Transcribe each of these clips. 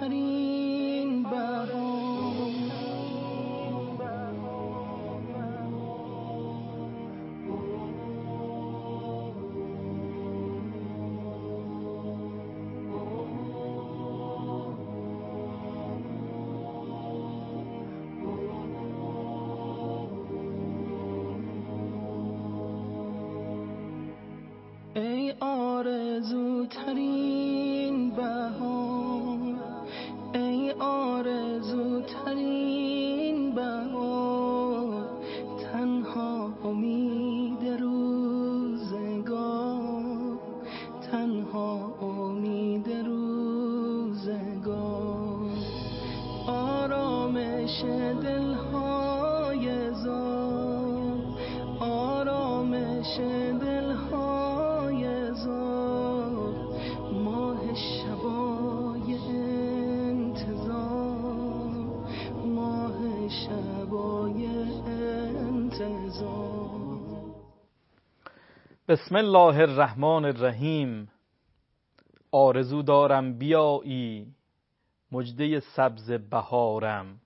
آرزوترین بهار، ای آرزوترین بهار، ای آرزوترین بهار، تنها امید روزگار، تنها امید روزگار، آرامش دلهای زار، آرامش دلهای زار، ماه شبای انتظار، ماه شبای انتظار. بسم الله الرحمن الرحیم. آرزو دارم بیایی مژده سبز بهارم،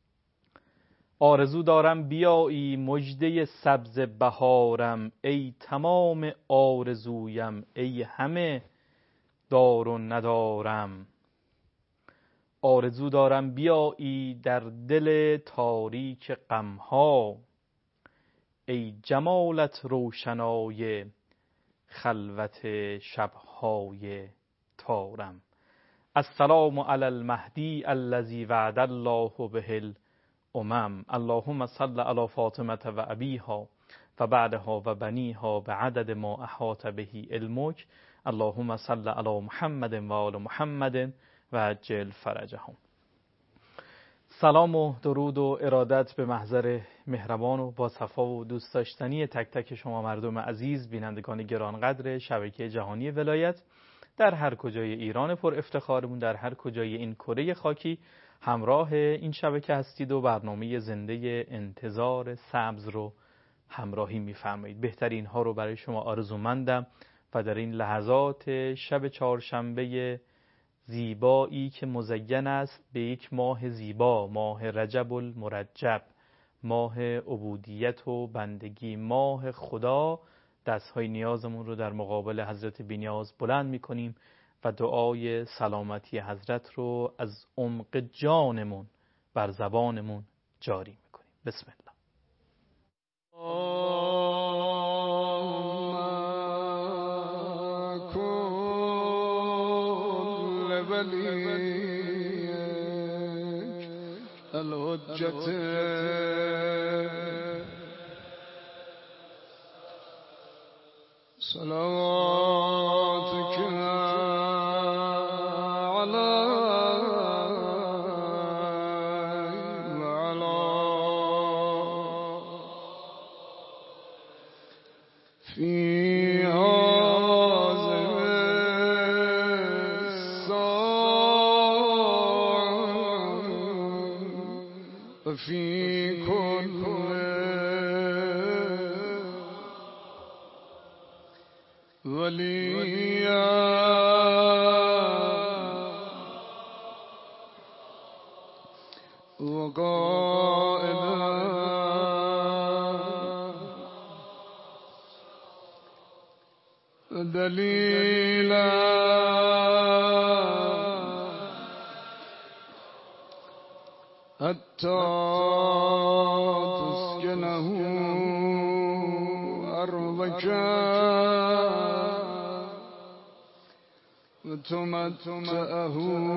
آرزو دارم بیایی مژده سبز بهارم، ای تمام آرزویم ای همه دار و ندارم. آرزو دارم بیایی در دل تاریک غمها، ای جمالت روشنای خلوت شبهای تارم. السلام علی المهدی الذی وعد الله به الامم. اللهم صل علی فاطمه و ابیها و بعدها و بنیها بعدد ما احاط به علمک. اللهم صل علی محمد و آل محمد و عجل فرجهم. سلام و درود و ارادت به محضر مهربان و با صفا و دوست داشتنی تک تک شما مردم عزیز، بینندگان گرانقدر شبکه جهانی ولایت، در هر کجای ایران پر افتخارمون، در هر کجای این کره خاکی همراه این شبکه هستید و برنامه زنده انتظار سبز رو همراهی می‌فرمایید. بهترین ها رو برای شما آرزومندم و در این لحظات شب چهارشنبه زیبایی که مزین است به یک ماه زیبا، ماه رجب المرجب، ماه عبودیت و بندگی، ماه خدا، دستهای نیازمون رو در مقابل حضرت بی‌نیاز بلند می‌کنیم و دعای سلامتی حضرت رو از عمق جانمون بر زبانمون جاری می‌کنیم. بسم الله. الحجت صلواتك على وعلى في هذه الساعة وفي كل وليا وقائدا دليلا حتى تسكنه أرضك وتمتعه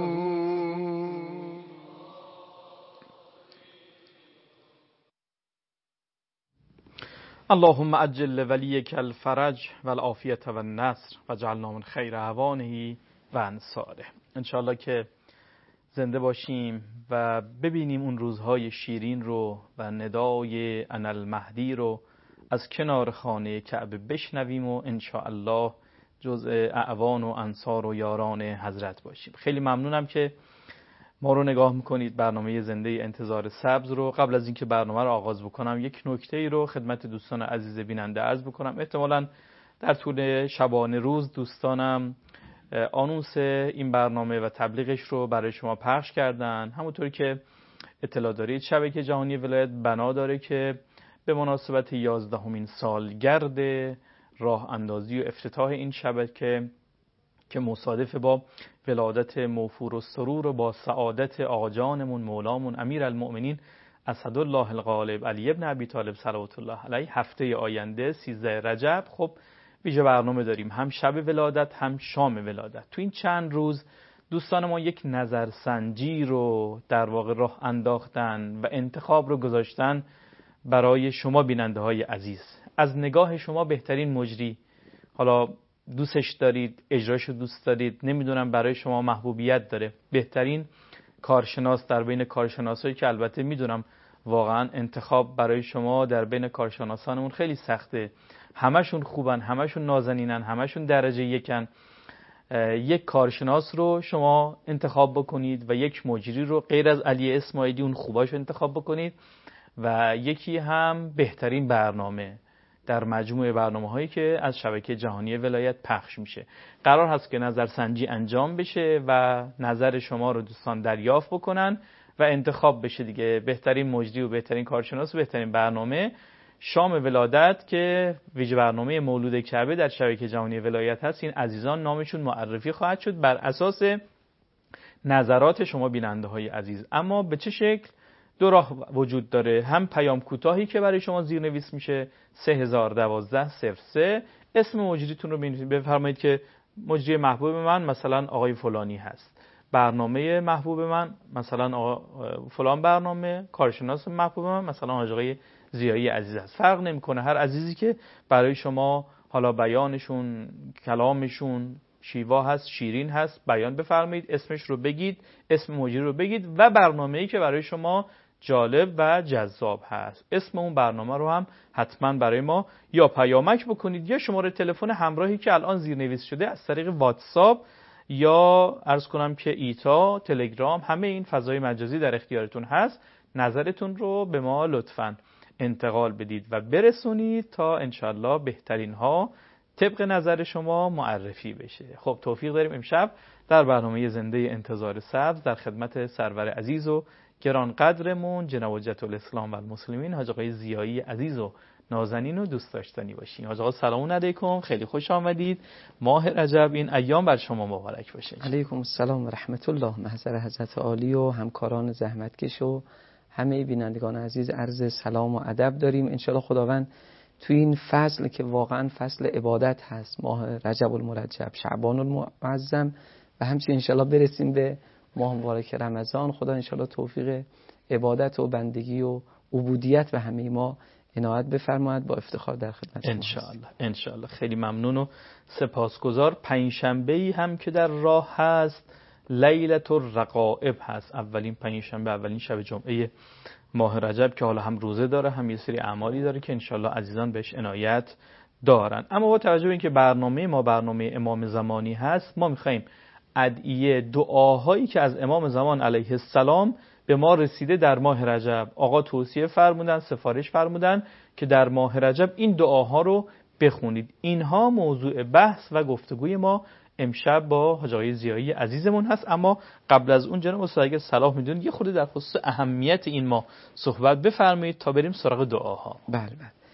اللهم عجل لولیک الفرج والعافیة والنصر واجعلنا من خیر اعوانه و انصاره. انشاءالله که زنده باشیم و ببینیم اون روزهای شیرین رو و ندای انالمهدی رو از کنار خانه کعبه بشنویم و انشاءالله جزء اعوان و انصار و یاران حضرت باشیم. خیلی ممنونم که ما رو نگاه میکنید. برنامه زنده انتظار سبز رو قبل از اینکه برنامه رو آغاز بکنم یک نکته ای رو خدمت دوستان عزیز بیننده عرض بکنم. احتمالاً در طول شبانه روز دوستانم آنونس این برنامه و تبلیغش رو برای شما پخش کردن. همونطوری که اطلاع دارید شبکه جهانی ولایت بنا داره که به مناسبت 11مین سالگرد راه اندازی و افتتاح این شبکه که مصادف با ولادت موفور و سرور و با سعادت آقا جانمون مولامون امیرالمؤمنین اسدالله الغالب علی ابن ابی طالب صلوات الله علیه هفته آینده 13 رجب خب ویژه برنامه داریم، هم شب ولادت هم شام ولادت. تو این چند روز دوستان ما یک نظرسنجی رو در واقع راه انداختن و انتخاب رو گذاشتن برای شما بیننده های عزیز. از نگاه شما بهترین مجری، حالا دوستش دارید، اجراشو دوست دارید، نمیدونم برای شما محبوبیت داره، بهترین کارشناس در بین کارشناسایی که البته میدونم واقعا انتخاب برای شما در بین کارشناسانمون خیلی سخته، همشون خوبن، همشون نازنینن، همشون درجه یکن. یک کارشناس رو شما انتخاب بکنید و یک مجری رو غیر از علی اسماعیلی اون خوباش انتخاب بکنید و یکی هم بهترین برنامه در مجموعه برنامه‌هایی که از شبکه جهانی ولایت پخش میشه. قرار هست که نظرسنجی انجام بشه و نظر شما رو دوستان دریافت بکنن و انتخاب بشه دیگه بهترین مجری و بهترین کارشناس و بهترین برنامه. شام ولادت که ویژه برنامه مولود کعبه در شبکه جهانی ولایت هست، این عزیزان نامشون معرفی خواهد شد بر اساس نظرات شما بیننده های عزیز. اما به چه شکل؟ دو راه وجود داره، هم پیام کوتاهی که برای شما زیرنویس میشه 3012 اسم مجریتون رو بفرمایید که مجری محبوب من مثلا آقای فلانی هست، برنامه محبوب من مثلا فلان برنامه، کارشناس محبوب من مثلا آقای زیایی عزیز هست. فرق نمیکنه، هر عزیزی که برای شما حالا بیانشون، کلامشون شیوا هست، شیرین هست، بیان بفرمایید، اسمش رو بگید، اسم مجری رو بگید و برنامه‌ای که برای شما جالب و جذاب هست. اسم اون برنامه رو هم حتما برای ما یا پیامک بکنید یا شماره تلفن همراهی که الان زیرنویس شده از طریق واتساپ یا عرض کنم که ایتا، تلگرام، همه این فضای مجازی در اختیارتون هست. نظرتون رو به ما لطفاً انتقال بدید و برسونید تا انشالله بهترین ها طبق نظر شما معرفی بشه. خب توفیق داریم امشب در برنامه زنده انتظار سبز در خدمت سرور عزیز و گران قدرمون جناب حجت الاسلام و المسلمین حاج آقای زیایی عزیز و نازنین و دوست داشتنی باشین. حاج آقا سلام علیکم، خیلی خوش آمدید. ماه رجب این ایام بر شما مبارک باشه. علیکم السلام و رحمت الله. محضر حضرت عالی و همکاران زحمتکش و همه بینندگان عزیز عرض سلام و ادب داریم. انشالله خداوند تو این فصل که واقعا فصل عبادت هست، ماه رجب المرجب، شعبان المعظم و همچنین انشالله برسیم به ماه مبارک رمضان، خدا انشالله توفیق عبادت و بندگی و عبودیت به همه ما عنایت بفرماید. با افتخار در خدمت انشالله. خیلی ممنون و سپاسگزار. پنجشنبه‌ای هم که در راه هست، لیلة الرقائب هست، اولین پنجشنبه، اولین شب جمعه ماه رجب که حالا هم روزه داره هم یه سری اعمالی داره که انشالله عزیزان بهش عنایت دارن. اما با توجه به اینکه برنامه ما برنامه امام زمانی هست، ما میخواییم ادعیه دعاهایی که از امام زمان علیه السلام به ما رسیده در ماه رجب، آقا توصیه فرمودن، سفارش فرمودن که در ماه رجب این دعاها رو بخونید. اینها موضوع بحث و گفتگوی ما امشب با حاج آقای زیایی عزیزمون هست. اما قبل از اون جناب استاد اگه صلاح میدونید یه خورده در خصوص اهمیت این ماه صحبت بفرمایید تا بریم سراغ دعاها. بله.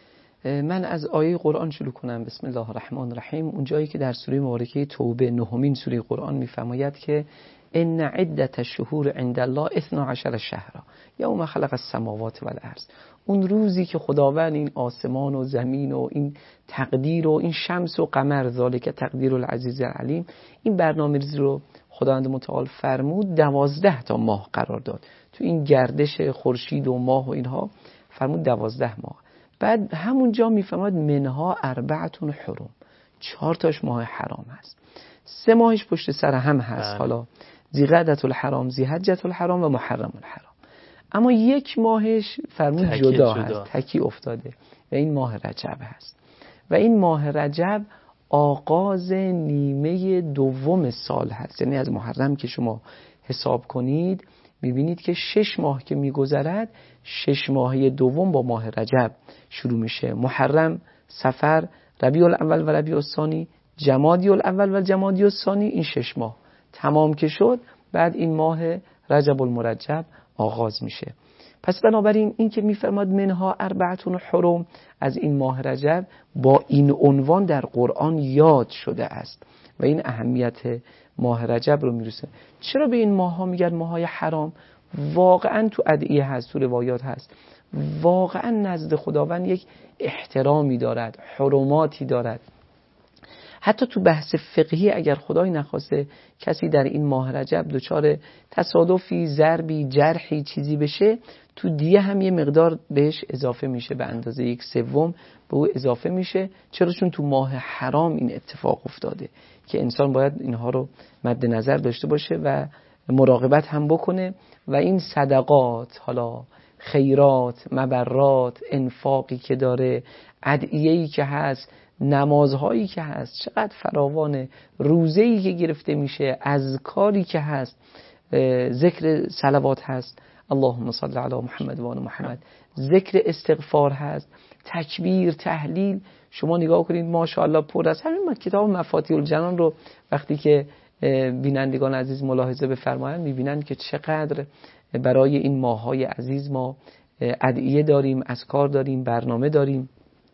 من از آیه قرآن شروع کنم. بسم الله الرحمن الرحیم. اون جایی که در سوره مبارکه توبه 9مین سوره قرآن میفرماید که ان عدة الشهور عند الله 12 شهرا یوم خلق السماوات والارض. اون روزی که خداوند این آسمان و زمین و این تقدیر و این شمس و قمر، ذالک تقدیر العزیز العلیم، این برنامه‌ریزی رو خداوند متعال فرمود 12 تا ماه قرار داد. تو این گردش خورشید و ماه و اینها فرمود 12 ماه. بعد همونجا میفرماد منها 4 حرم، 4 تاش ماه حرام هست، 3 ماهش پشت سر هم هست. حالا ذی‌قعدة الحرام، ذی‌حجة الحرام و محرم الحرام. اما 1 ماهش فرمود جدا هست، تکی افتاده و این ماه رجب هست. و این ماه رجب آغاز نیمه دوم سال هست، یعنی از محرم که شما حساب کنید میبینید که 6 ماه که میگذرد 6 ماهه دوم با ماه رجب شروع میشه. محرم، صفر، ربیع الاول و ربیع الثانی، جمادی الاول و جمادی الثانی، این 6 ماه تمام که شد، بعد این ماه رجب المرجب آغاز میشه. پس بنابراین این که میفرماد منها 4 حرم، از این ماه رجب با این عنوان در قرآن یاد شده است و این اهمیت ماه رجب رو میرسه. چرا به این ماه ها میگن ماهای حرام؟ واقعا تو ادعیه هست، تو روایات هست، واقعا نزد خداوند یک احترامی دارد، حرماتی دارد. حتی تو بحث فقهی اگر خدای نخواسته کسی در این ماه رجب دچار تصادفی، ضربی، جرحی چیزی بشه، تو دیه هم یه مقدار بهش اضافه میشه، به اندازه 1/3 به او اضافه میشه. چرا؟ چون تو ماه حرام این اتفاق افتاده که انسان باید اینها رو مد نظر داشته باشه و مراقبت هم بکنه و این صدقات، حالا خیرات، مبرات، انفاقی که داره، ادعیه‌ای که هست، نمازهایی که هست، چقدر فراوانه، روزه‌ای که گرفته میشه، اذکاری که هست، ذکر صلوات هست، اللهم صل علی محمد و آل محمد، ذکر استغفار هست، تکبیر، تهلیل. شما نگاه کنید ماشاءالله پر از همین کتاب مفاتیح الجنان رو وقتی که بینندگان عزیز ملاحظه بفرمایند میبینند که چقدر برای این ماه‌های عزیز ما ادعیه داریم، اذکار داریم، برنامه داریم.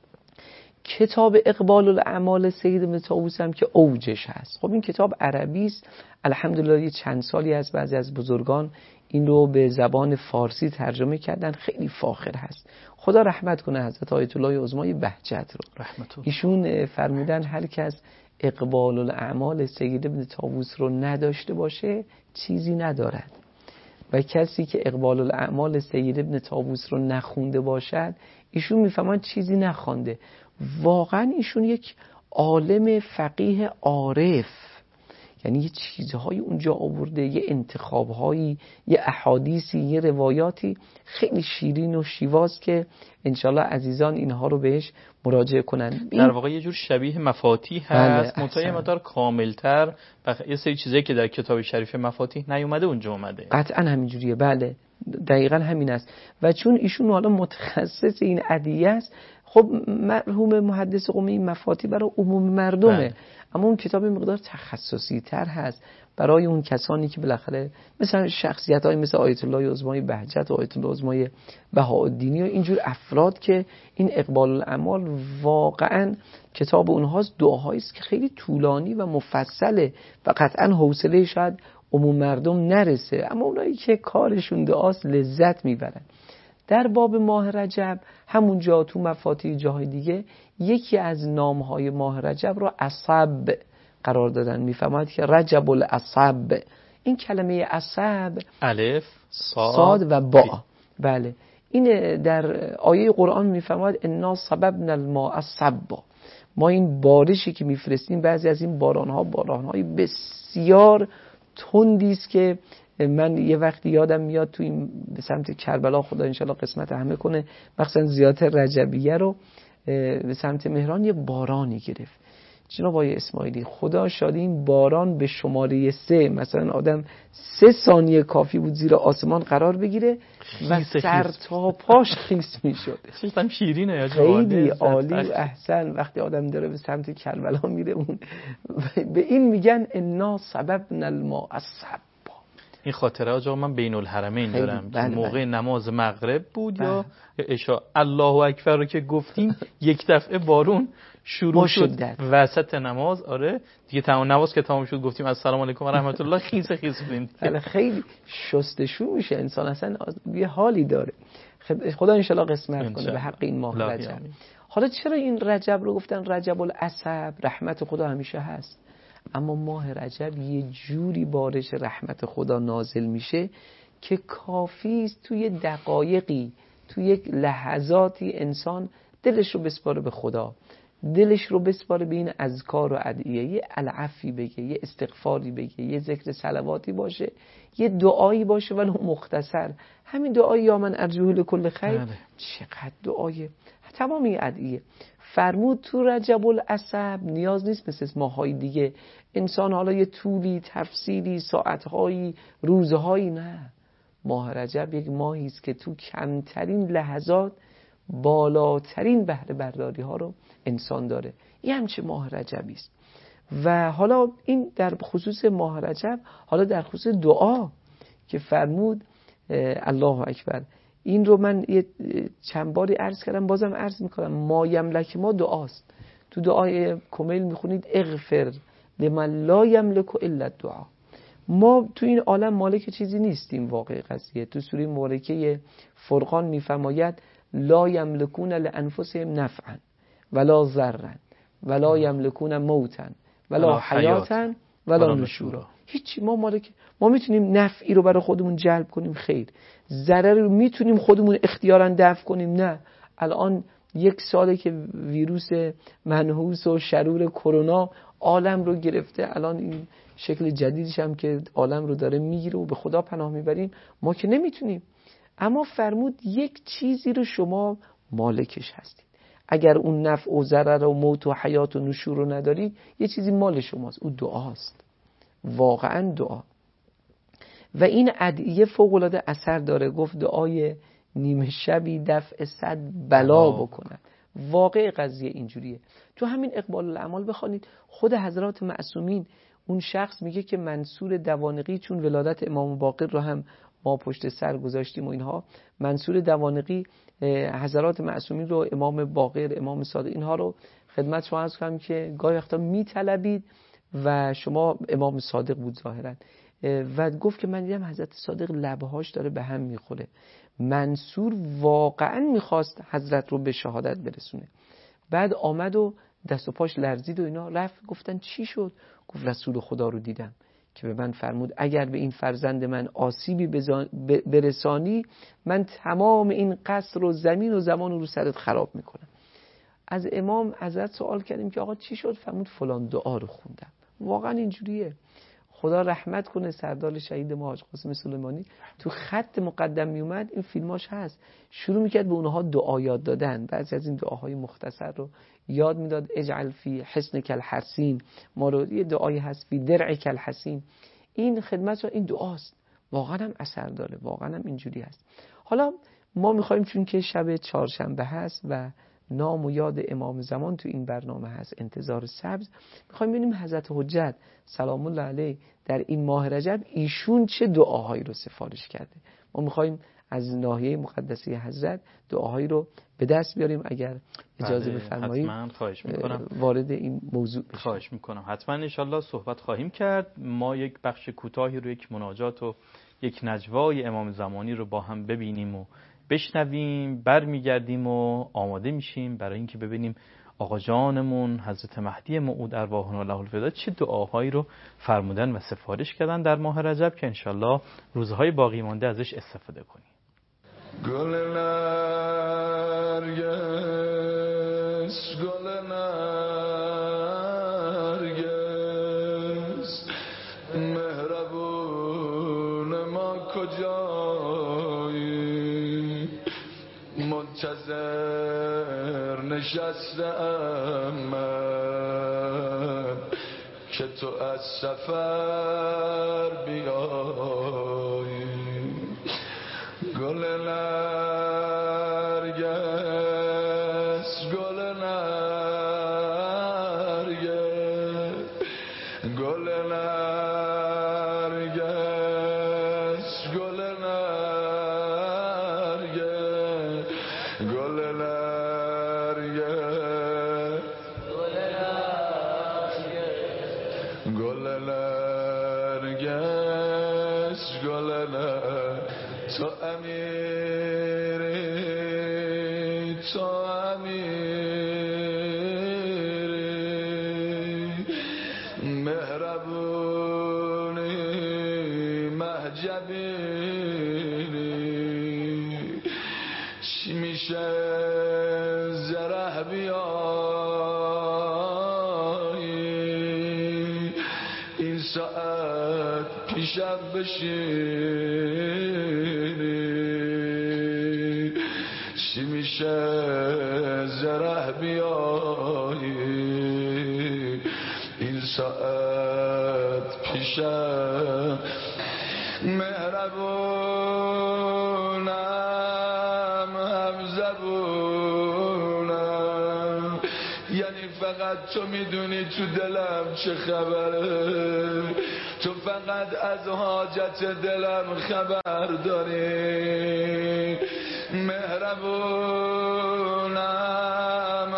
کتاب اقبال الاعمال سید ابن طاووس هم که اوجش هست. خب این کتاب عربی است، الحمدلله یه چند سالی از بعضی از بزرگان این رو به زبان فارسی ترجمه کردن، خیلی فاخر هست. خدا رحمت کنه حضرت آیت الله عظمای بهجت رو. ایشون فرمودن هر کس اقبال الاعمال سید ابن طاووس رو نداشته باشه چیزی ندارد و کسی که اقبال الاعمال سید ابن طاووس رو نخونده باشد ایشون میفهمن چیزی نخونده. واقعا ایشون یک عالم فقیه عارف، یعنی یه چیزهایی اونجا آورده، یه انتخابهایی، یه احادیثی، یه روایاتی خیلی شیرین و شیواز که انشالله عزیزان اینها رو بهش مراجعه کنن. در واقع یه جور شبیه مفاتیح هست، منتهی مقدار کاملتر و یه سری چیزایی که در کتاب شریف مفاتیح نیومده اونجا اومده. قطعا همینجوریه، بله دقیقا همین است. و چون ایشون حالا متخصص این ادعیه است، خب مرحوم محدث قمی این مفاتیح برای عموم مردمه، اما اون کتاب مقدار تخصصی تر هست برای اون کسانی که بالاخره مثلا شخصیت‌های مثل آیت الله عظمای بهجت و آیت الله عظمای بهاءالدینی و اینجور افراد که این اقبال الاعمال واقعا کتاب اونهاست، دعاهایی است که خیلی طولانی و مفصله و قطعا حوصله شاید عموم مردم نرسه، اما اونایی که کارشون دعاست لذت میبرن. در باب ماه رجب همونجا تو مفاتیح جاهای دیگه یکی از نامهای ماه رجب رو عصب قرار دادن، میفهمد که رجب العصب، این کلمه عصب الف صاد و با، بله این در آیه قرآن میفهمد انا صببنا الماء صبا، ما این بارشی که میفرستیم، بعضی از این بارانهای بسیار تندی است که من یه وقتی یادم میاد تو این به سمت کربلا، خدا انشالله قسمت همه کنه، مخصوصا زیارت رجبیه رو به سمت مهران یه بارانی گرفت. جناب آقای اسماعیلی خدا شادی این باران به شماره 3، مثلا آدم 3 ثانیه کافی بود زیر آسمان قرار بگیره و سر تا پاش خیس میشد. خیلی شیرینه یا خیلی عالی و احسن. وقتی آدم داره به سمت کربلا میره اون به این میگن انا صببنا الماء صبا. این خاطره آجا من بین الحرمین دارم که موقع نماز مغرب بود یا عشاء، الله اکبر رو که گفتیم یک دفعه بارون شروع شد وسط نماز. آره دیگه تمام نماز که تمام شد گفتیم السلام علیکم و رحمت الله، خیس بودیم. خیلی شستشو میشه انسان، اصلا یه حالی داره. خدا انشالله قسمت کنه به حق این ماه رجب. حالا چرا این رجب رو گفتن رجب العصب؟ رحمت خدا همیشه هست، اما ماه رجب یه جوری بارش رحمت خدا نازل میشه که کافی است توی دقایقی، توی یک لحظاتی انسان دلش رو بسپاره به خدا، دلش رو بسپاره به این اذکار و ادعیه، یه العفی بگه، یه استغفاری بگه، یه ذکر صلواتی باشه، یه دعایی باشه ولو مختصر. همین دعای یا من ارجو لکل خیر، چقدر دعای تمام این ادعیه. فرمود تو رجب العصب نیاز نیست مثل ماهای دیگه انسان حالا یه طولی تفصیلی ساعتهایی روزهایی، نه، ماه رجب یک ماهی است که تو کمترین لحظات بالاترین بهره برداری ها رو انسان داره. این همچه ماه رجبی است و حالا این در خصوص ماه رجب، حالا در خصوص دعا که فرمود الله اکبر، این رو من چند باری عرض کردم، بازم عرض میکنم، ما یملک ما دعاست. تو دعای کمیل میخونید اغفر لمن لا یملک الا الدعا. ما تو این عالم مالک چیزی نیستیم. واقع قضیه تو سوره مبارکه فرقان میفرماید لا یملکون لانفسهم نفعا ولا ضرا ولا یملکون موتا ولا حیاتا ولا نشورا. هیچ، ما مالک، ما میتونیم نفعی رو برای خودمون جلب کنیم، خیر. ضرری رو میتونیم خودمون اختیاراً دفع کنیم، نه. الان 1 ساله که ویروس منحوس و شرور کرونا عالم رو گرفته، الان این شکل جدیدش هم که عالم رو داره میگیره و به خدا پناه میبریم، ما که نمیتونیم. اما فرمود یک چیزی رو شما مالکش هستید. اگر اون نفع و ضرر و موت و حیات و نشور رو ندارید، یه چیزی مال شماست، اون دعاست. واقعا دعا. و این ادعیه فوق‌العاده اثر داره. گفت دعای نیمه شبی دفع 100 بلا بکند. واقع قضیه اینجوریه. تو همین اقبال الاعمال بخوانید، خود حضرات معصومین، اون شخص میگه که منصور دوانقی، چون ولادت امام باقر رو هم ما پشت سر گذاشتیم و اینها، منصور دوانقی حضرات معصومین رو، امام باقر، امام صادق، اینها رو خدمت شما عرض کنم که گاهی وقتا میطلبید و شما امام صادق بود ظاهرا. و گفت که من دیدم حضرت صادق لبهاش داره به هم میخوره. منصور واقعا میخواست حضرت رو به شهادت برسونه. بعد آمد و دست و پاش لرزید و اینا، رفت گفتن چی شد؟ گفت رسول خدا رو دیدم که به من فرمود اگر به این فرزند من آسیبی برسانی، من تمام این قصر و زمین و زمان رو سرت خراب میکنم. از امام حضرت سوال کردیم که آقا چی شد؟ فرمود فلان دعا رو خوندم. واقعا اینجوریه. خدا رحمت کنه سردار شهید ما حاج قاسم سلیمانی، تو خط مقدم می اومد، این فیلماش هست، شروع میکرد به اونها دعا یاد دادن. بعضی از این دعاهای مختصر رو یاد میداد. اجعل فی حسنک الحسین، ما رو یه دعایی هست فی درعک الحسین. این خدمت رو، این دعاست، واقعا هم اثر داره، واقعا هم اینجوری هست. حالا ما میخوایم، چون که شب چهارشنبه هست و نام و یاد امام زمان تو این برنامه هست، انتظار سبز، میخوایم ببینیم حضرت حجت سلام الله علیه در این ماه رجب ایشون چه دعاهایی رو سفارش کرده. ما میخوایم از ناحیه مقدسه حضرت دعاهایی رو به دست بیاریم. اگر اجازه بفرمایید حتما خواهش میکنم وارد این موضوع بشیم. خواهش میکنم. حتما انشالله صحبت خواهیم کرد. ما یک بخش کوتاهی رو، یک مناجات و یک نجوای امام زمانی رو با هم ببینیم و بشنویم، برمیگردیم و آماده میشیم برای اینکه ببینیم آقا جانمون حضرت مهدی موعود ارواحنا له الفدا چه دعاهایی رو فرمودن و سفارش کردن در ماه رجب که انشالله روزهای باقی مانده ازش استفاده کنیم. گل نرگس، گل نرگس، مهربون ما کجایی؟ منتظر نشستم من که تو از سفر بیایی. گل نرگس، گل نرگس، گل نرگس، گل نرگس، گل نرگس، گل نرگس، گل نرگس، تو امیری، تو امیری، مهربونی مهجبینی، چی میشه زره بیایی این ساعت پیشم بشینی؟ چی میشه زره بیایی این ساعت پیشم؟ مهربونم، هم زبونم، یعنی فقط فقط تو میدونی تو دلم چه خبره، تو فقط از حاجت دلم خبر داری. مهربونم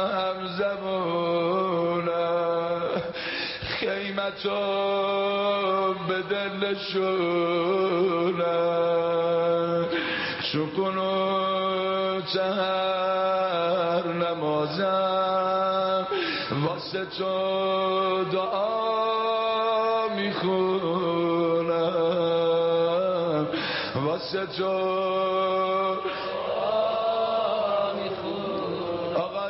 همزبونم، خیمتو به دلشونم، چو قنوت هر نمازم واسه تو دعا میخونم، واسه تو دعا میخونم. آقا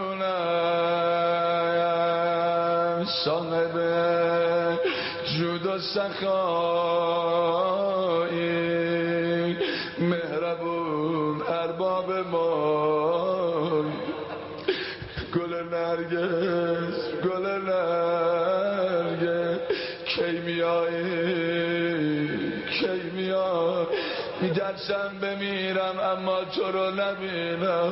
جونم صاحب جود و سخایی، مهربون ارباب ما، گل نرگس گل نرگس، کی میایی کی میای، میترسم بمیرم اما تو رو نبینم.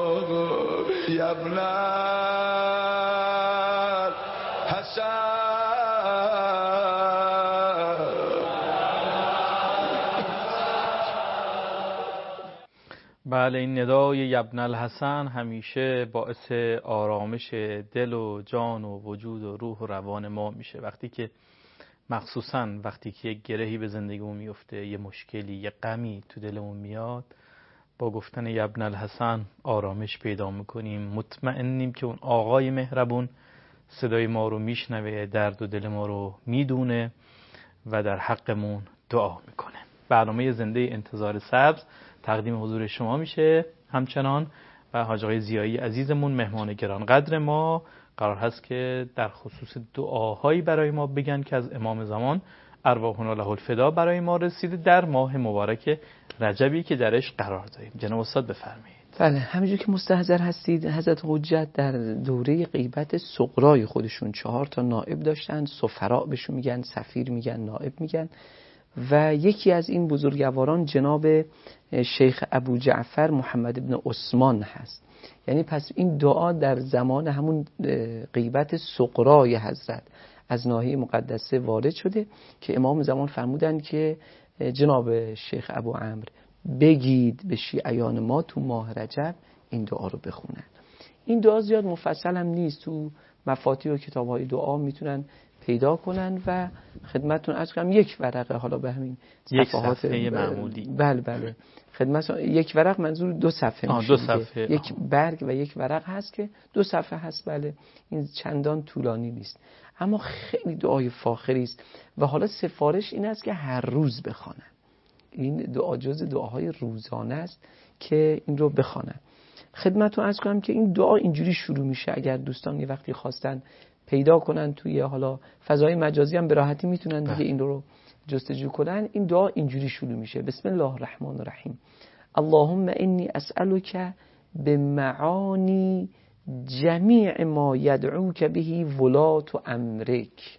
یبنر حسن. بله، این ندای یبن الحسن همیشه باعث آرامش دل و جان و وجود و روح و روان ما میشه. وقتی که مخصوصاً وقتی که یک گرهی به زندگیمون میفته، یه مشکلی، یه غمی تو دلمون میاد، با گفتن یبن الحسن آرامش پیدا میکنیم. مطمئنیم که اون آقای مهربون صدای ما رو میشنوه، درد و دل ما رو میدونه و در حقمون دعا میکنه. برنامه زنده انتظار سبز تقدیم حضور شما میشه همچنان و حاج آقای ضیایی عزیزمون مهمان گرانقدر ما قرار هست که در خصوص دعاهایی برای ما بگن که از امام زمان ارواحنا له الفدا برای ما رسیده در ماه مبارک رجبی که درش قرار داریم. جناب استاد بفرمایید. بله، همینجور که مستحضر هستید، حضرت حجت در دوره غیبت صغرای خودشون 4 تا نائب داشتن. سفرا بهشون میگن، سفیر میگن، نائب میگن. و یکی از این بزرگواران جناب شیخ ابو جعفر محمد ابن عثمان هست. یعنی پس این دعا در زمان همون غیبت صغرای حضرت از ناحیه مقدسه وارد شده که امام زمان فرمودن که جناب شیخ ابو عمرو بگید به شیعیان ما تو ماه رجب این دعا رو بخونن. این دعا زیاد مفصل هم نیست، تو مفاتیح و کتاب‌های دعا میتونن پیدا کنن و خدمتتون عرض کنم یک ورقه، حالا به همین صفحات صفحه معمولی. بله خدمتتون یک ورق، منظور 2 صفحه میشه. 2 صفحه یک برگ و یک ورق هست که 2 صفحه هست. بله، این چندان طولانی نیست اما خیلی دعای فاخری است و حالا سفارش این است که هر روز بخوانن. این دعا جز دعاهای روزانه است که این رو بخوانن. خدمتتون عرض کنم که این دعا اینجوری شروع میشه. اگر دوستان یه وقتی خواستن پیدا کنن توی حالا فضای مجازی هم به راحتی میتونن دیگه این رو جستجو کنن. این دعا اینجوری شروع میشه: بسم الله الرحمن الرحیم، اللهم انی اسألک بمعانی جمیع ما یدعوک به ولات امرک.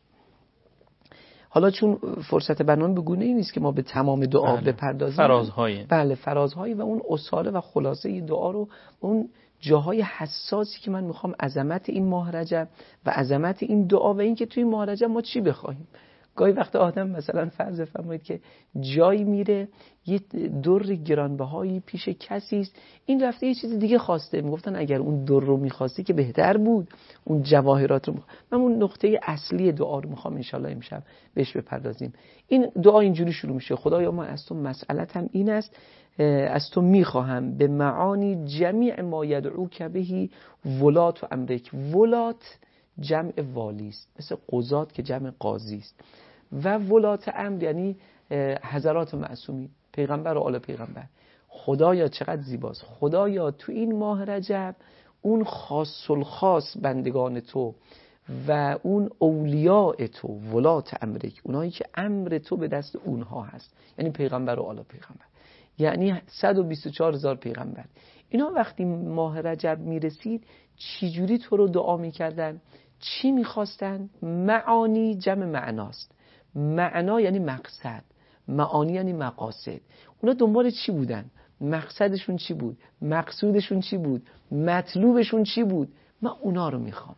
حالا چون فرصت برنامه به گونه‌ای نیست که ما به تمام دعا بپردازیم، فرازهایی و اون اصاله و خلاصه دعا رو، اون جاهای حساسی که من میخوام عظمت این ماه رجب و عظمت این دعا و این که توی ماه رجب ما چی بخوایم. گاهی وقت آدم مثلا فرض فرمایید که جایی میره، یه در گرانبهایی پیش کسی است، این رفته یه چیز دیگه خواسته، میگفتن اگر اون در رو میخواستی که بهتر بود، اون جواهرات رو من اون نقطه اصلی دعا رو میخوام انشالله امشب بهش بپردازیم. این دعا اینجوری شروع میشه: خدایا من از تو مسئلتم این است، از تو میخواهم به معانی جمیع ما یدعوک به ولات و امرک. ولات جمع والی است، مثل قضات که جمع قاضی است، و ولات امر یعنی حضرات معصومین، پیغمبر و آل پیغمبر. خدایا چقدر زیباست، خدایا تو این ماه رجب اون خاص الخاص بندگان تو و اون اولیاء تو، ولات امرک، اونایی که امر تو به دست اونها هست، یعنی پیغمبر و آل پیغمبر، یعنی 124,000 پیغمبر. اینا وقتی ماه رجب میرسید چجوری تو رو دعا میکردن، چی میخواستن؟ معانی جمع معناست. معنا یعنی مقصد، معانی یعنی مقاصد. اونا دنبال چی بودن؟ مقصدشون چی بود؟ مقصودشون چی بود؟ مطلوبشون چی بود؟ من اونا رو میخوام.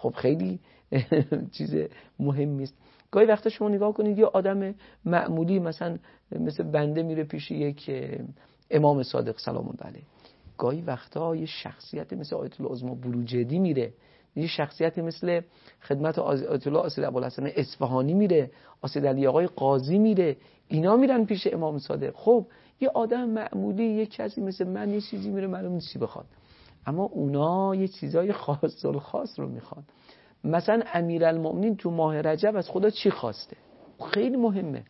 خب خیلی چیز مهمی است. گاهی وقتا شما نگاه کنید یه آدم معمولی مثلا مثل بنده میره پیش یک امام صادق سلام الله علیه، گاهی وقتا یه شخصیت مثل آیت الله عظما بروجردی میره، یه شخصیت مثل خدمت آیت الله اسید ابوالحسن اصفهانی میره، اسید علی آقای قاضی میره، اینا میرن پیش امام صادق. خب یه آدم معمولی، یه کسی مثل من یه چیزی میره معلوم نیست چی بخواد، اما اونا یه چیزای خاص الخاص رو میخوان. مثلا امیرالمؤمنین تو ماه رجب از خدا چی خواسته؟ خیلی مهمه.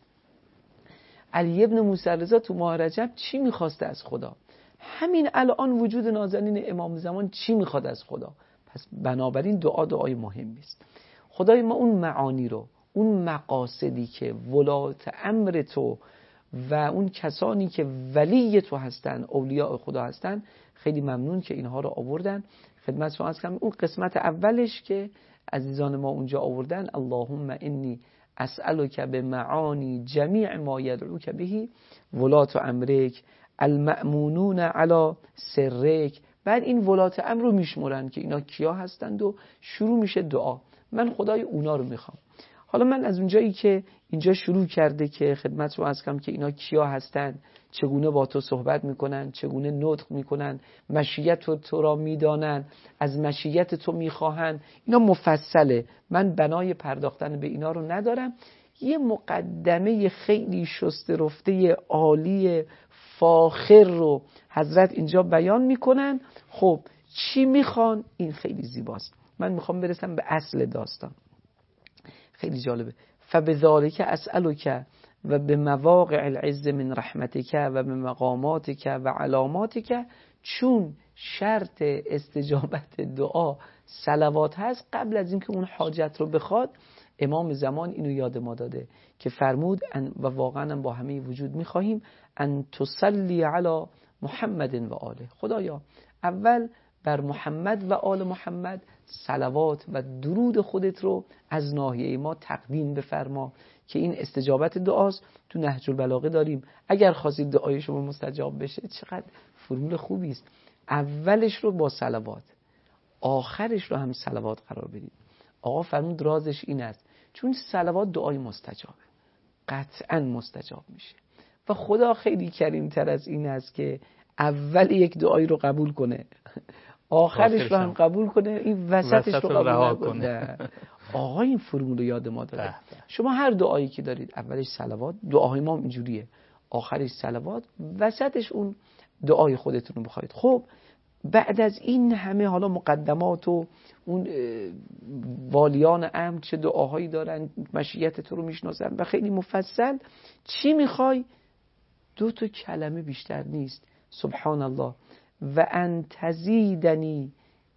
علی ابن موسی رضا تو ماه رجب چی میخواسته از خدا؟ همین الان وجود نازنین امام زمان چی میخواد از خدا؟ پس بنابراین دعای مهمی است. خدای ما اون معانی رو، اون مقاصدی که ولایت امر تو و اون کسانی که ولی تو هستن، اولیاء خدا هستن، خیلی ممنون که اینها رو آوردن خدمت شما. از اون قسمت اولش که عزیزان ما اونجا آوردن، اللهم انی اسألک به معانی جمیع ما یدعوک بهی ولات امرک المأمونون علی سرک. بعد این ولات امر رو میشمرن که اینا کیا هستند و شروع میشه دعا. من خدای اونا رو میخوام. حالا من از اونجایی که اینجا شروع کرده که خدمت رو عرض کنم که اینا کیا هستن، چگونه با تو صحبت میکنن، چگونه نطق میکنن، مشیت تو را میدانن، از مشیت تو میخواهن، اینا مفصله، من بنای پرداختن به اینا رو ندارم. یه مقدمه خیلی شسته رفته عالی فاخر رو حضرت اینجا بیان میکنن. خب چی میخوان؟ این خیلی زیباست. من میخوام برسم به اصل داستان، خیلی جالبه. فبذالک اسألک و به مواقع العز من رحمتک و به مقاماتک و علاماتک. چون شرط استجابت دعا صلوات هست، قبل از اینکه اون حاجت رو بخواد امام زمان اینو یاد ما داده که فرمود و واقعا با همه وجود میخواهیم ان تصلی علی محمد و آله. خدایا اول بر محمد و آل محمد صلوات و درود خودت رو از ناحیه ما تقدیم بفرما که این استجابت دعاست. تو نهج البلاغه داریم اگر خواستید دعای شما مستجاب بشه، چقدر فرمول خوبی است. اولش رو با صلوات، آخرش رو هم صلوات قرار بدید. آقا فرمود رازش این است چون صلوات دعای مستجابه، قطعا مستجاب میشه و خدا خیلی کریمتر از این است که اول یک دعایی رو قبول کنه، آخرش رو هم قبول کنه، این وسطش رو قبول کنه. آقا این فرمول رو یاد ما داره. شما هر دعایی که دارید اولش صلوات، دعاهای ما اینجوریه، آخرش صلوات، وسطش اون دعای خودتون رو بخواید. خب بعد از این همه حالا مقدمات و اون والیان امر چه دعاهایی دارن، مشیت تو رو میشناسن و خیلی مفصل، چی میخوای؟ 2 کلمه بیشتر نیست، سبحان الله و ان تزیدنی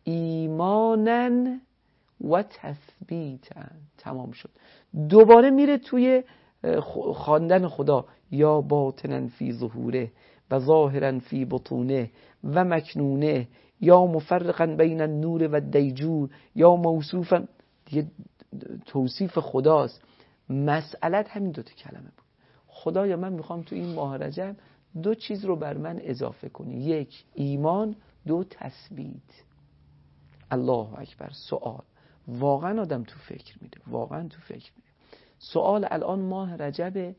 ایمانا و تثبیتا. تمام شد. دوباره میره توی خواندن خدا، یا باطنا فی ظهوره و ظاهرا فی بطونه و مکنونه، یا مفرقا بین النور و الدیجور، یا موصوفا. دیگه توصیف خداست. مسئلت همین 2 کلمه بود. خدایا من میخوام تو این ماه رجب 2 چیز رو بر من اضافه کنی، 1 ایمان، 2 تثبیت. الله اکبر. سوال واقعا آدم تو فکر میره، واقعا تو فکر میره. سوال الان ماه رجب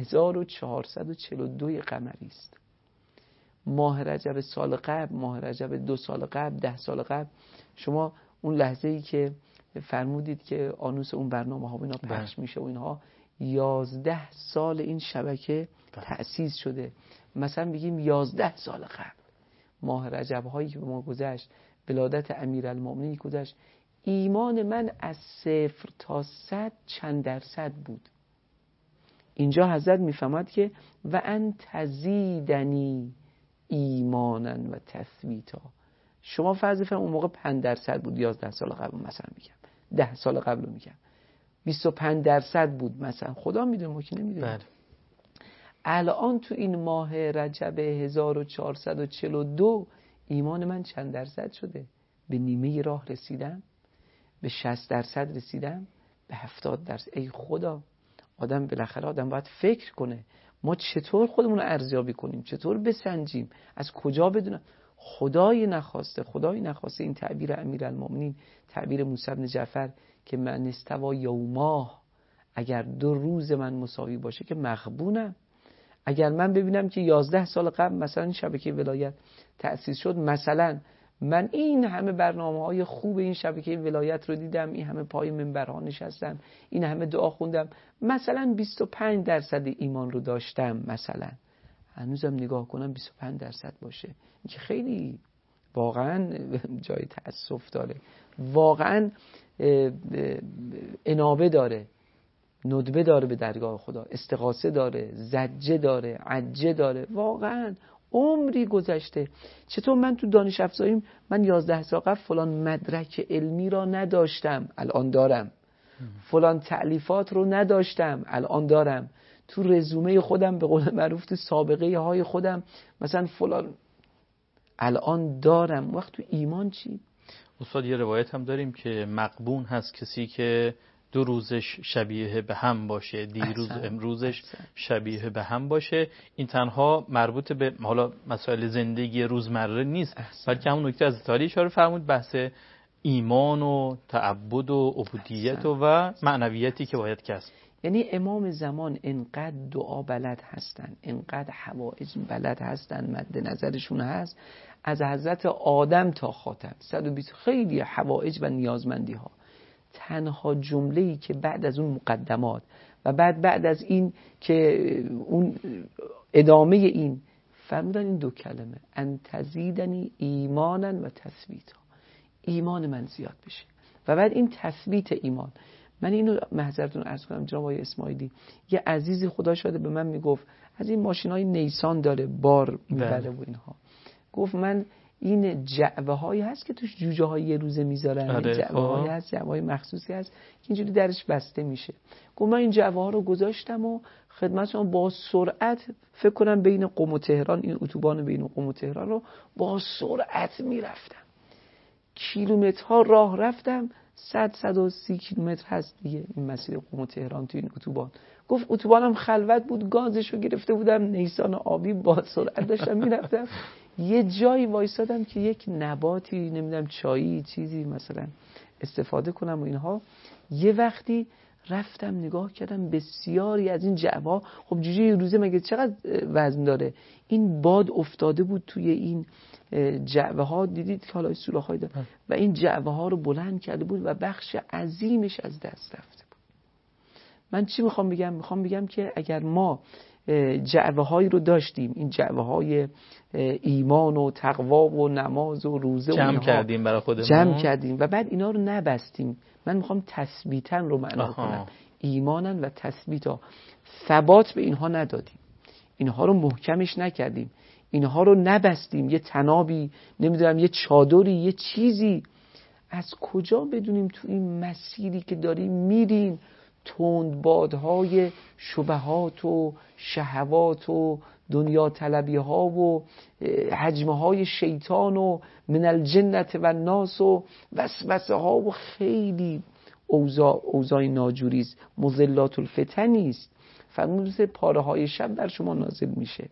1442 قمری است. ماه رجب سال قبل، ماه رجب 2 سال قبل، 10 سال قبل، شما اون لحظه ای که فرمودید که آنوس اون برنامه ها اینا پخش میشه و اینها، 11 سال این شبکه تأسیس شده. مثلا بگیم 11 سال قبل ماه رجب هایی که به ما گذشت، ولادت امیرالمؤمنین گذشت، ایمان من از 0 تا 100 چند درصد بود. اینجا حضرت میفهمد که و ان تزیدنی ایمانا و تثبیتا. شما فرض بفرمایید اون موقع 5% بود، 11 سال قبل مثلا میگم، 10 سال قبل رو میگم، 25% بود مثلا، خدا میدونه، ما که نمیدونیم. الان تو این ماه رجب 1442 ایمان من چند درصد شده؟ به نیمه راه رسیدم، به 60% رسیدم، به 70%. ای خدا، آدم بالاخره باید فکر کنه ما چطور خودمون رو ارزیابی کنیم، چطور بسنجیم، از کجا بدونم. خدای نخواسته این تعبیر امیرالمومنین، تعبیر موسی بن جعفر که من استوا یوماه، اگر 2 روز من مساوی باشه که مغبونم. اگر من ببینم که 11 سال قبل مثلا شبکه ولایت تأسیس شد، مثلا من این همه برنامه‌های خوب این شبکه ولایت رو دیدم، این همه پای منبرها نشستم، این همه دعا خوندم، مثلا 25% ایمان رو داشتم، مثلا هنوزم نگاه کنم 25% باشه، این که خیلی واقعا جای تأسف داره، واقعا انابه داره، ندبه داره به درگاه خدا، استغاثه داره، زجه داره، عجه داره. واقعا عمری گذشته. چطور من تو دانش افزاییم من 11 سال قبل فلان مدرک علمی را نداشتم، الان دارم. فلان تألیفات رو نداشتم، الان دارم. تو رزومه خودم به قول معروف تو سابقه های خودم مثلا فلان الان دارم. وقت تو ایمان چی؟ استاد یه روایت هم داریم که مغبون هست کسی که 2 روزش شبیه به هم باشه، دیروز امروزش شبیه به هم باشه. این تنها مربوط به حالا مسائل زندگی روزمره نیست، بلکه همون نکته از تاریخ اشاره فرمود، بحث ایمان و تعبد و عبودیت و معنویتی که باید کسب. یعنی امام زمان انقدر دعا بلد هستن، انقدر حوائج بلد هستن، مد نظرشون هست، از حضرت آدم تا خاتم 120 خیلی حوائج و نیازمندی ها. تنها جمله‌ای که بعد از اون مقدمات و بعد از این که اون ادامه این فرمودن این 2 کلمه، ان تزیدنی ایمانا و تثبیتا، ایمان من زیاد بشه. و بعد این تثبیت ایمان، من اینو محضرتون عرض کنم جناب آقای اسماعیلی، یه عزیزی خدا شده به من میگفت از این ماشینای نیسان داره بار میبره و اینها، گفت من این جعبه هایی هست که توش جوجه های یه روزه میذارن، جعبه هایی هست، جعبه های مخصوصی هست که اینجوری درش بسته میشه. گفت من این جعبه ها رو گذاشتم و خدمت شما با سرعت، فکر کنم بین قم و تهران، این اتوبان بین قم و تهران رو با سرعت میرفتم، کیلومترها راه رفتم، 130 کیلومتر هست دیگه این مسیر قم و تهران تو این اتوبان. گفت اتوبانم خلوت بود، گازشو گرفته بودم، نیسان آبی با سرعت داشتم میرفتم. یه جایی وایسادم که یک نباتی نمیدونم چایی چیزی مثلا استفاده کنم و اینها. یه وقتی رفتم نگاه کردم بسیاری از این جعبه، خب جوجه یه روزه مگه چقدر وزن داره، این باد افتاده بود توی این جعبه ها، دیدید که حالا سوراخ های داره و این جعبه ها رو بلند کرده بود و بخش عظیمش از دست رفته بود. من چی میخوام بگم؟ میخوام بگم که اگر ما جعبه هایی رو داشتیم، این جعبه های ایمان و تقوا و نماز و روزه جمع کردیم برای خودمون، جمع کردیم و بعد اینا رو نبستیم، من میخوام تثبیتاً رو معنا کنم، ایمانا و تثبیتا، ثبات به اینها ندادیم، اینها رو محکمش نکردیم، اینها رو نبستیم، یه تنابی نمیدونم یه چادری یه چیزی، از کجا بدونیم تو این مسیری که داریم میریم تندبادهای شبهات و شهوات و دنیا طلبی ها و حجمه های شیطان و من الجنت و الناس و وسوسه ها و خیلی اوضاع ناجوریست، مضلات الفتنیست، فرمود پاره های شب بر شما نازل میشه.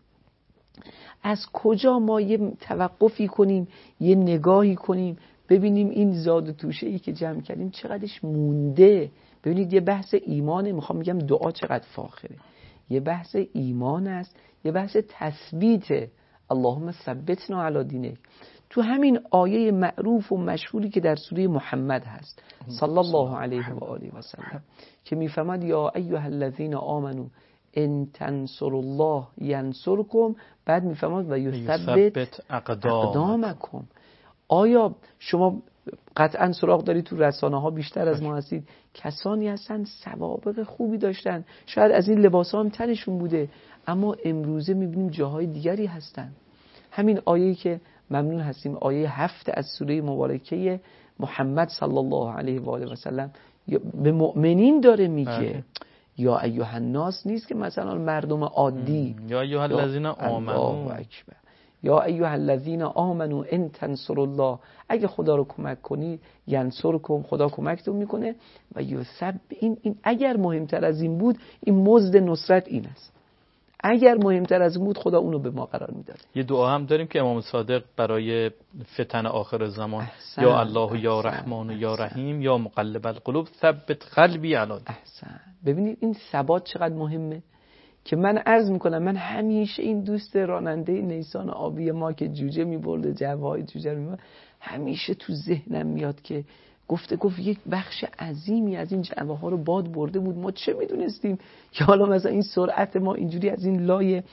از کجا ما یه توقفی کنیم، یه نگاهی کنیم، ببینیم این زاد و توشه ای که جمع کردیم چقدرش مونده. ببینید یه بحث ایمانه، میخوام بگم دعا چقدر فاخره، یه بحث ایمان است، یه بحث تثبیته، اللهم ثبتنا علی دینک. تو همین آیه معروف و مشهوری که در سوره محمد هست صلی الله علیه و آله و سلم که میفهمد یا ایها الذین آمنو ان تنصروا الله ینصرکم، بعد میفهمد و یثبت اقدامکم. آیا شما قطعا سراغ دارید تو رسانه ها بیشتر از ما هستید، کسانی هستن سوابق خوبی داشتن، شاید از این لباس ها هم تنشون بوده، اما امروزه میبینیم جاهای دیگری هستن. همین آیه‌ای که ممنون هستیم، آیه 7 از سوره مبارکه محمد صلی الله علیه و آله و سلم به مؤمنین داره میگه یا ایها الناس، نیست که مثلا مردم عادی، یا ایها الذین آمنو، یا ایها الذین آمنو ان تنصروا الله، اگه خدا رو کمک کنید ینصرکم، خدا کمکتون میکنه و یثبت. این اگر مهمتر از این بود، این مزد نصرت این است. اگر مهمتر از اون بود خدا اونو به ما قرار میداد. یه دعا هم داریم که امام صادق برای فتن آخر زمان، یا الله یا رحمان یا رحیم یا مقلب القلوب ثبت قلبی علی. احسن. ببینید این ثبات چقدر مهمه که من عرض میکنم، من همیشه این دوست راننده نیسان آبی ما که جوجه میبرده، جوهای جوجه میبرده، همیشه تو ذهنم میاد که گفت یک بخش عظیمی از این جوه ها رو باد برده بود، ما چه میدونستیم که حالا مثلا این سرعت ما اینجوری از این لایه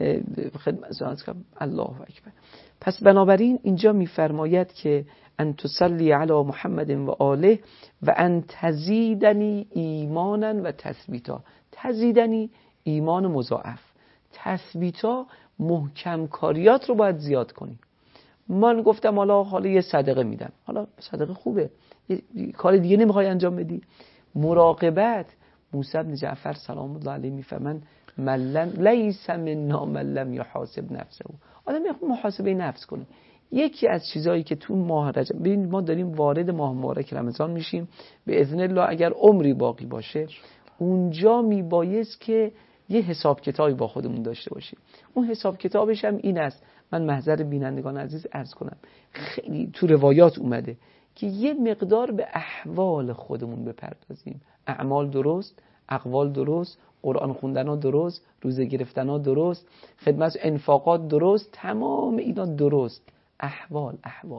خدمت الله اکبر. پس بنابراین اینجا میفرماید که ان تصلی علی محمد و آله و ان تزیدنی ایمانا و تثبیتا. تزیدنی ایمان مضاعف، تثبیتا محکم کاریات رو باید زیاد کنی. من گفتم حالا یه صدقه میدم، حالا صدقه خوبه، یه کار دیگه نمیخوای انجام بدی. مراقبت، موسی بن جعفر سلام الله علیه میفهمن لیس منا من لم یحاسب نفسه. آدم محاسبه نفس کنه. یکی از چیزایی که تو ماه رجب، ببین ما داریم وارد ماه مبارک رمضان میشیم، به اذن الله اگر عمری باقی باشه اونجا میبایست که یه حساب کتابی با خودمون داشته باشیم. اون حساب کتابش هم این است، من محضر بینندگان عزیز عرض کنم، خیلی تو روایات اومده که یه مقدار به احوال خودمون بپردازیم. اعمال درست، اقوال درست، قرآن خوندن ها درست، روزه گرفتن ها درست، خدمت انفاقات درست، تمام اینا درست. احوال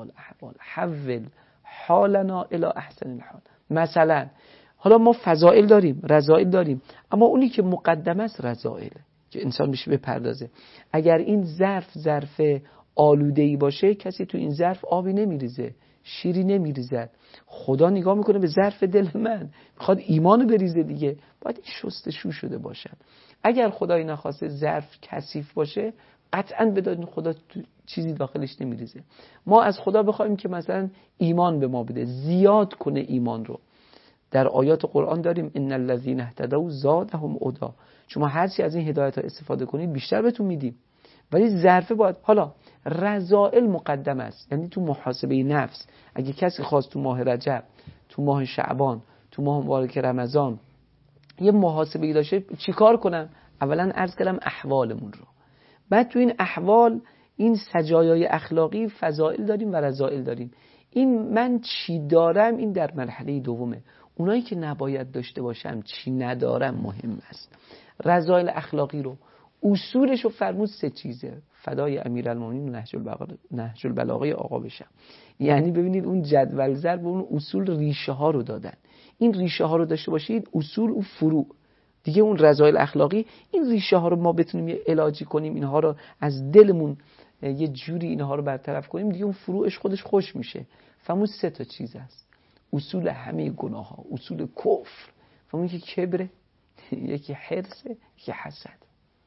حول حالنا الی احسن الحال. مثلا حالا ما فضائل داریم، رذائل داریم، اما اونی که مقدم است رذائل که انسان میشه بپردازه. اگر این ظرف آلوده‌ای باشه، کسی تو این ظرف آبی نمیریزه، شیری نمیریزد. خدا نگاه میکنه به ظرف دل من، میخواد ایمانو بریزه دیگه، باید شستشو شده باشد. اگر خدای نخواسته ظرف کثیف باشه، قطعاً بدون خدا چیزی داخلش نمیریزه. ما از خدا بخوایم که مثلا ایمان به ما بده، زیاد کنه ایمان رو. در آیات قرآن داریم ان الذين اهتدوا زادهم هدی. شما هر چی از این هدایت ها استفاده کنید بیشتر بهتون میدیم، ولی ظرفه باید. حالا رذائل مقدم است، یعنی تو محاسبه نفس اگه کسی خواست تو ماه رجب، تو ماه شعبان، تو ماه مبارک رمضان یه محاسبه داشته، چیکار کنم؟ اولا عرض کردم احوالمون رو، بعد تو این احوال این سجایای اخلاقی فضائل داریم و رذائل داریم. این من چی دارم، این در مرحله دومه. اونایی که نباید داشته باشم چی ندارم مهم است. رذائل اخلاقی رو اصولش رو فرمود 3 چیزه، فدای امیرالمومنین و نهج البلاغه آقا بشم. یعنی ببینید اون جدول ضرب اون اصول ریشه ها رو دادن. این ریشه ها رو داشته باشید، اصول و فروع دیگه. اون رذائل اخلاقی این ریشه ها رو ما بتونیم یه علاجی کنیم، اینها رو از دلمون یه جوری اینها رو برطرف کنیم، دیگه اون فروعش خودش خوش میشه. فرمود 3 تا چیز است، اصول همه گناه ها، اصول کفر. فرمود که کبره، یکی حرصه، یکی حسد.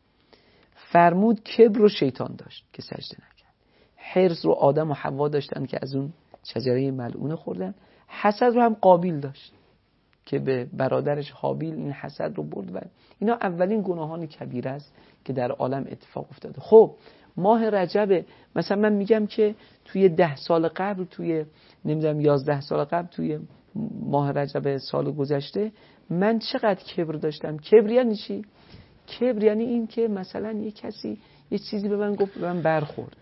فرمود کبر رو شیطان داشت که سجده نکرد، حرص رو آدم و حوا داشتن که از اون شجره ملعونه خوردن، حسد رو هم قابیل داشت که به برادرش حابیل این حسد رو برد. و اینا اولین گناهان کبیره است که در عالم اتفاق افتاده. خب ماه رجب، مثلا من میگم که توی 10 سال قبل، توی نمیدونم 11 سال قبل، توی ماه رجب سال گذشته من چقدر کبر داشتم. کبر یعنی چی؟ کبر یعنی این که مثلا یه کسی یه چیزی به من گفت، به من برخورد.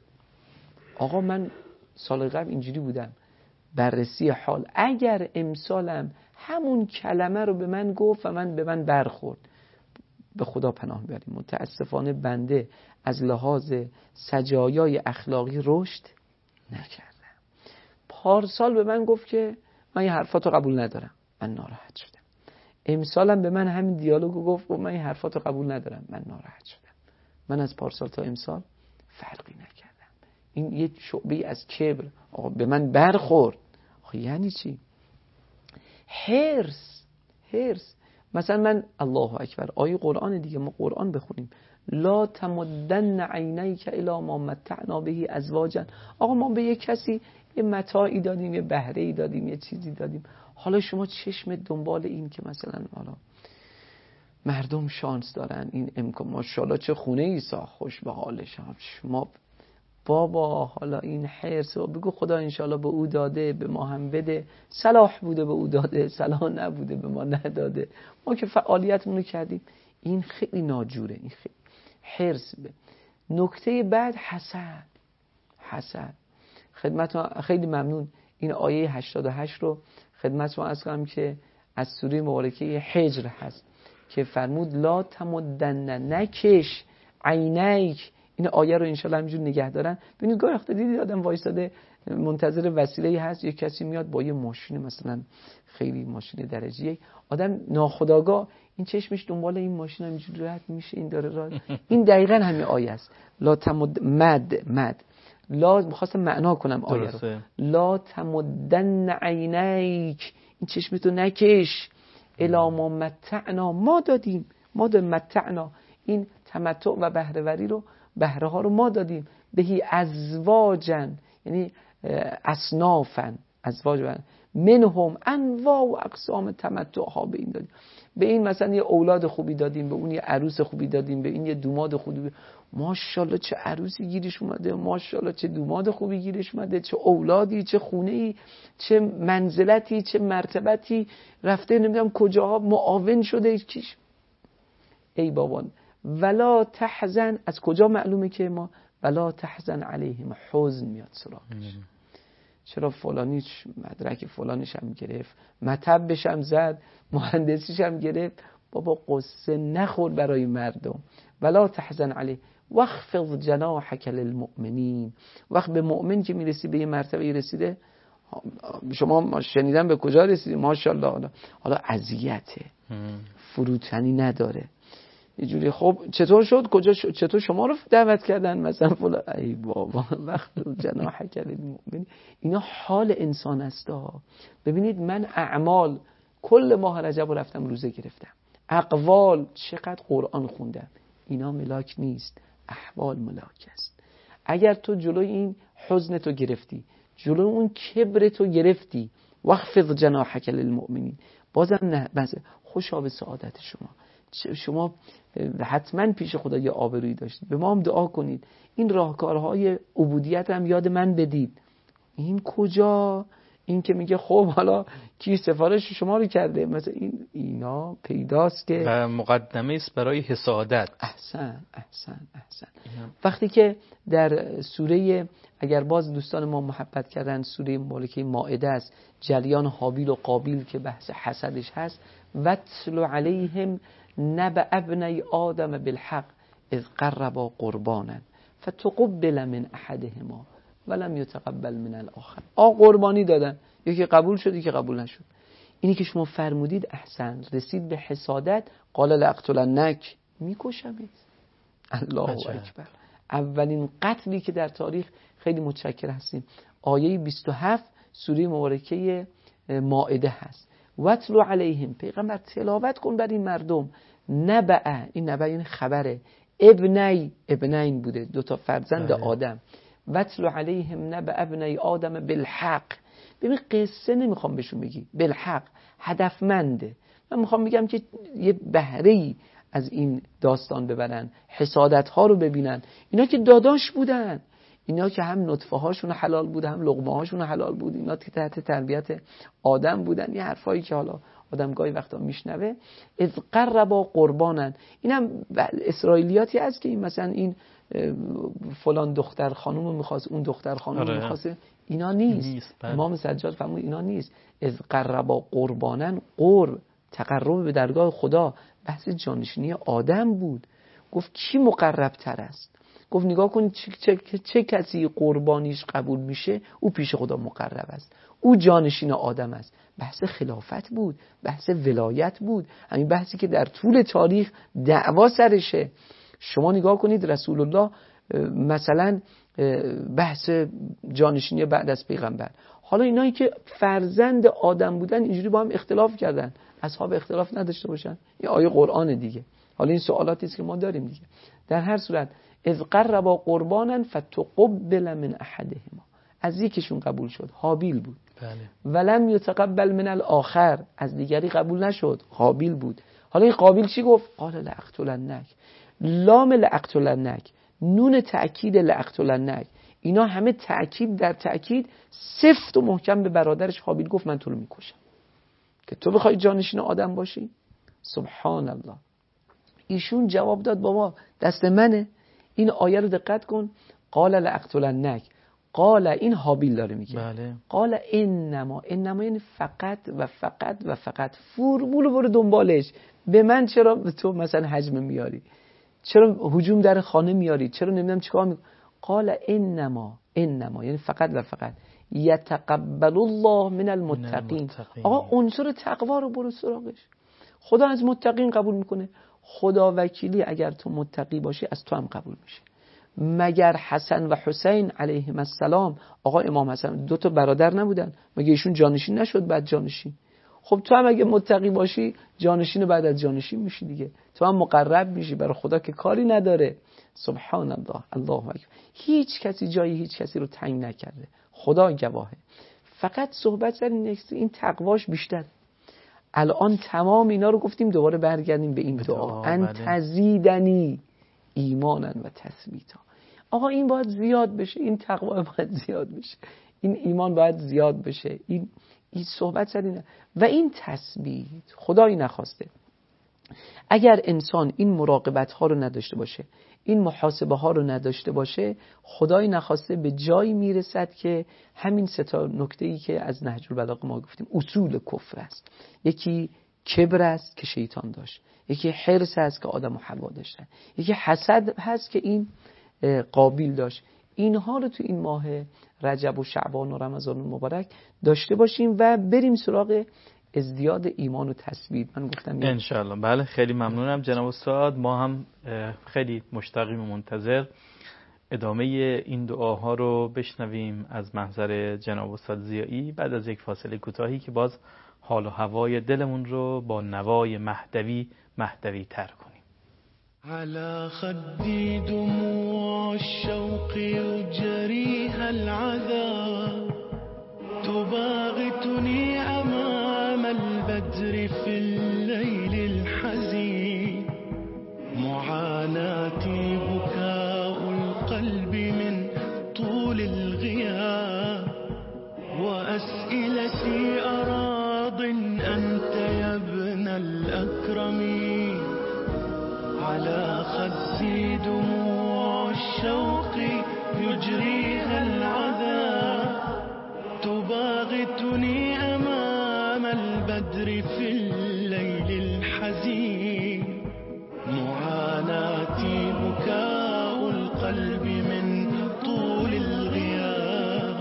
آقا من سال قبل اینجوری بودم، بررسی حال، اگر امسالم همون کلمه رو به من گفت و به من برخورد، به خدا پناه بریم. متاسفانه بنده از لحاظ سجایای اخلاقی رشد نکردم. پارسال به من گفت که من این حرفاتو قبول ندارم، من ناراحت شدم. امسالم به من همین دیالوگو گفت و من این حرفاتو قبول ندارم، من ناراحت شدم. من از پارسال تا امسال فرقی نکردم. این یه شعبه از کبر. آقا به من برخورد، آقا یعنی چی؟ حرص. مثلا من الله اکبر، آیه قرآن دیگه، ما قرآن بخونیم، لا تمدن عینیک الی ما متعنا به ازواجا. آقا ما به یه کسی یه متاعی دادیم، یه بهره‌ای دادیم، یه چیزی دادیم، حالا شما چشم دنبال این که مثلا حالا مردم شانس دارن، این امکان، ماشاءالله چه خونه ای ساخت، خوش به حالش، شما بابا حالا این حرص و بگو خدا انشالله به او داده، به ما هم بده، صلاح بوده به او داده، صلاح نبوده به ما نداده، ما که فعالیتمون رو کردیم. این خیلی ناجوره. این خیلی حرص به. نکته بعد حسد. خدمتتون خیلی ممنون. این آیه 88 رو خدمتتون عرض کنم که از سوره مبارکه حجر هست که فرمود لا تمدن نکش عینیک. این آیه رو انشالله همینجور نگه دارن. ببینید گاهی وقتا دیدید آدم وایساده منتظر وسیله‌ای هست، یک کسی میاد با یه ماشین مثلا خیلی ماشین درجه یک، آدم ناخودآگاه این چشمش دنبال این ماشین همینجوری رد میشه، این داره راه. این دقیقاً همین آیه است. لا مد لا می‌خواستم معنا کنم آیه رو. لا تمدن عینیک، این چشمتو نکش الی ما متعنا، ما دادیم متعنا، این تمتع و بهره‌وری رو، بهره ها رو ما دادیم، بهی ازواجن یعنی اصنافن، ازواج منهم انواع و اقسام تمتع ها به این دادیم. به این مثلا یه اولاد خوبی دادیم، به اون یه عروس خوبی دادیم، به این یه دوماد خوبی. ماشاءالله چه عروسی گیرش اومده، ماشاءالله چه دوماد خوبی گیرش اومده، چه اولادی، چه خونه‌ای، چه منزلتی، چه مرتبتی، رفته نمیدونم کجاها معاون شده. کیش ای بابا ولا تحزن، از کجا معلومه که ما ولا تحزن علیهم، حزن میاد سراغش. چرا فلانیش مدرک فلانیش هم گرفت، مطبش هم زد، مهندسیش هم گرفت، بابا قصه نخور برای مردم. ولا تحزن علیه واخفض جناحک للمؤمنین. وقت به مؤمن که میرسی به یه مرتبه رسیده، شما شنیدن به کجا رسیدی ماشاءالله، حالا اذیته، فروتنی نداره یه جوری. خب چطور شد، کجا شد، چطور شما رو دعوت کردن مثلا فلان، ای بابا وقت جناحک للمؤمنین. اینا حال انسان است. ببینید من اعمال کل ماه رجب رو رفتم روزه گرفتم، اقوال چقدر قرآن خوندم، اینا ملاک نیست، احوال ملاک است. اگر تو جلوی این حزن تو گرفتی، جلوی اون کبر تو گرفتی، واخفض جناحک للمؤمنین، بازم نه، بس خوشا به سعادت شما حتما پیش خدا یه آبرویی داشتید، به ما هم دعا کنید، این راهکارهای عبودیت هم یاد من بدید. این کجا؟ این که میگه خب حالا کی سفارش شما رو کرده مثلا، اینا پیداست که و مقدمه است برای حسادت. احسن. وقتی که در سوره، اگر باز دوستان ما محبت کردن، سوره مبارکه مائده است، جریان حابیل و قابیل که بحث حسدش هست، واتل علیهم نبأ ابنی آدم بالحق اذ قربا قربانا فتقبل من احدهما ولم یتقبل من الاخر. قربانی دادن، یکی قبول شد یکی قبول نشد. اینی که شما فرمودید احسن، رسید به حسادت، قال لاقتلنک، میکشمت. الله اکبر. اولین قتلی که در تاریخ، خیلی متشکر هستیم، آیه 27 سوره مبارکه مائده هست. واتلو علیهم، پیغمبر تلاوت کن بر این مردم، نبأ، این نبأ این خبره، ابنین بوده، دوتا فرزند آدم. واتلو علیهم نبأ ابنی آدم بالحق. ببین قصه نمیخوام بهشون بگی، بالحق، هدفمنده. من میخوام بگم که یه بهره‌ای از این داستان ببرن، حسادت ها رو ببینن. اینا که داداش بودن، اینا که هم نطفه هاشون حلال بود، هم لقمه هاشون حلال بود، اینا که تحت تربیت آدم بودن. یه حرفایی که حالا آدم گاهی وقتا میشنوه، اذ قربا قربانن. اینم اسرائیلیاتی هست که این مثلا این فلان دختر خانومو میخواست، اون دختر خانومو میخواست، اینا نیست. امام سجاد فرمود اینا نیست. اذ قربا قربانن، قرب تقرب به درگاه خدا، بحث جانشینی آدم بود. گفت کی مقرب تر است؟ گفت نگاه کن چه کسی قربانیش قبول میشه، او پیش خدا مقرب است، او جانشین آدم است. بحث خلافت بود، بحث ولایت بود، همین بحثی که در طول تاریخ دعوا سرشه. شما نگاه کنید رسول الله مثلا بحث جانشینی بعد از پیغمبر، حالا اینایی که فرزند آدم بودن اینجوری با هم اختلاف کردن، اصحاب اختلاف نداشته باشن؟ این آیه قرآن دیگه. حالا این سوالاتی است که ما داریم دیگه. در هر صورت اذ قربا قربانا فتقبل من احدهما، از یکیشون قبول شد، حابیل بود. بله. ولم یتقبل من الاخر، از دیگری قبول نشد، قابیل بود. حالا این قابیل چی گفت؟ قال لاقتلنک. لام لاقتلنک، نون تأکید لاقتلنک، اینا همه تأکید در تأکید، سفت و محکم به برادرش حابیل گفت من تو رو میکشم که تو بخوای جانشین آدم باشی. سبحان الله. ایشون جواب داد بابا دست منه. این آیه رو دقت کن، قال لاقتلنک، قال این حابیل داره میگه بله. قال انما یعنی فقط و فقط و فقط، فرمول برو دنبالش. به من چرا تو مثلا حجم میاری، چرا هجوم در خانه میاری، چرا نمیدونم چیکار میکنی. قال انما یعنی فقط و فقط یتقبل الله من المتقین. آقا عنصر تقوا رو برو سراغش. خدا از متقین قبول میکنه. خدا وکیلی اگر تو متقی باشی از تو هم قبول میشه. مگر حسن و حسین علیهم السلام، آقا امام حسن 2 برادر نبودن؟ مگه ایشون جانشین نشد بعد جانشین؟ خب تو هم اگه متقی باشی جانشین بعد از جانشین میشی دیگه، تو هم مقرب میشی. برای خدا که کاری نداره. سبحان الله، الله اکبر. هیچ کسی جایی هیچ کسی رو تنگ نکرده، خدا گواهه. فقط صحبت سر این تقواش بیشتر. الان تمام اینا رو گفتیم، دوباره برگردیم به این دعا ان تزیدنی ایمانا و تثبیتا. آقا این باید زیاد بشه، این تقوا باید زیاد بشه، این ایمان باید زیاد بشه. این صحبت سر اینه. و این تثبیت خدایی نخواسته اگر انسان این مراقبت ها رو نداشته باشه، این محاسبه ها رو نداشته باشه، خدایی نخواسته به جایی میرسد که همین 3 نکته‌ای که از نهج البلاغه ما گفتیم اصول کفر است. یکی کبر است که شیطان داشت، یکی حرص است که آدم و حوا داشتن، یکی حسد هست که این قابیل داشت. اینها رو تو این ماه رجب و شعبان و رمضان مبارک داشته باشیم و بریم سراغ ازدیاد ایمان و تثبیت. من گفتم انشالله. بله خیلی ممنونم جناب استاد. ما هم خیلی مشتاقیم و منتظر ادامه این دعاها رو بشنویم از محضر جناب استاد ضیایی بعد از یک فاصله کوتاهی که باز حال و هوای دلمون رو با نوای مهدوی تر کنیم. على خدي دموع الشوق يجريها العذاب تباغتني أمام البدر في الليل الحزين معاناتي بكاء القلب من طول الغياب وأسئلتي أراض أنت يا ابن الأكرمين على خدي دموع الشوق يجريها العذاب تباغتني أمام البدر في الليل الحزين معاناتي بكاء القلب من طول الغياب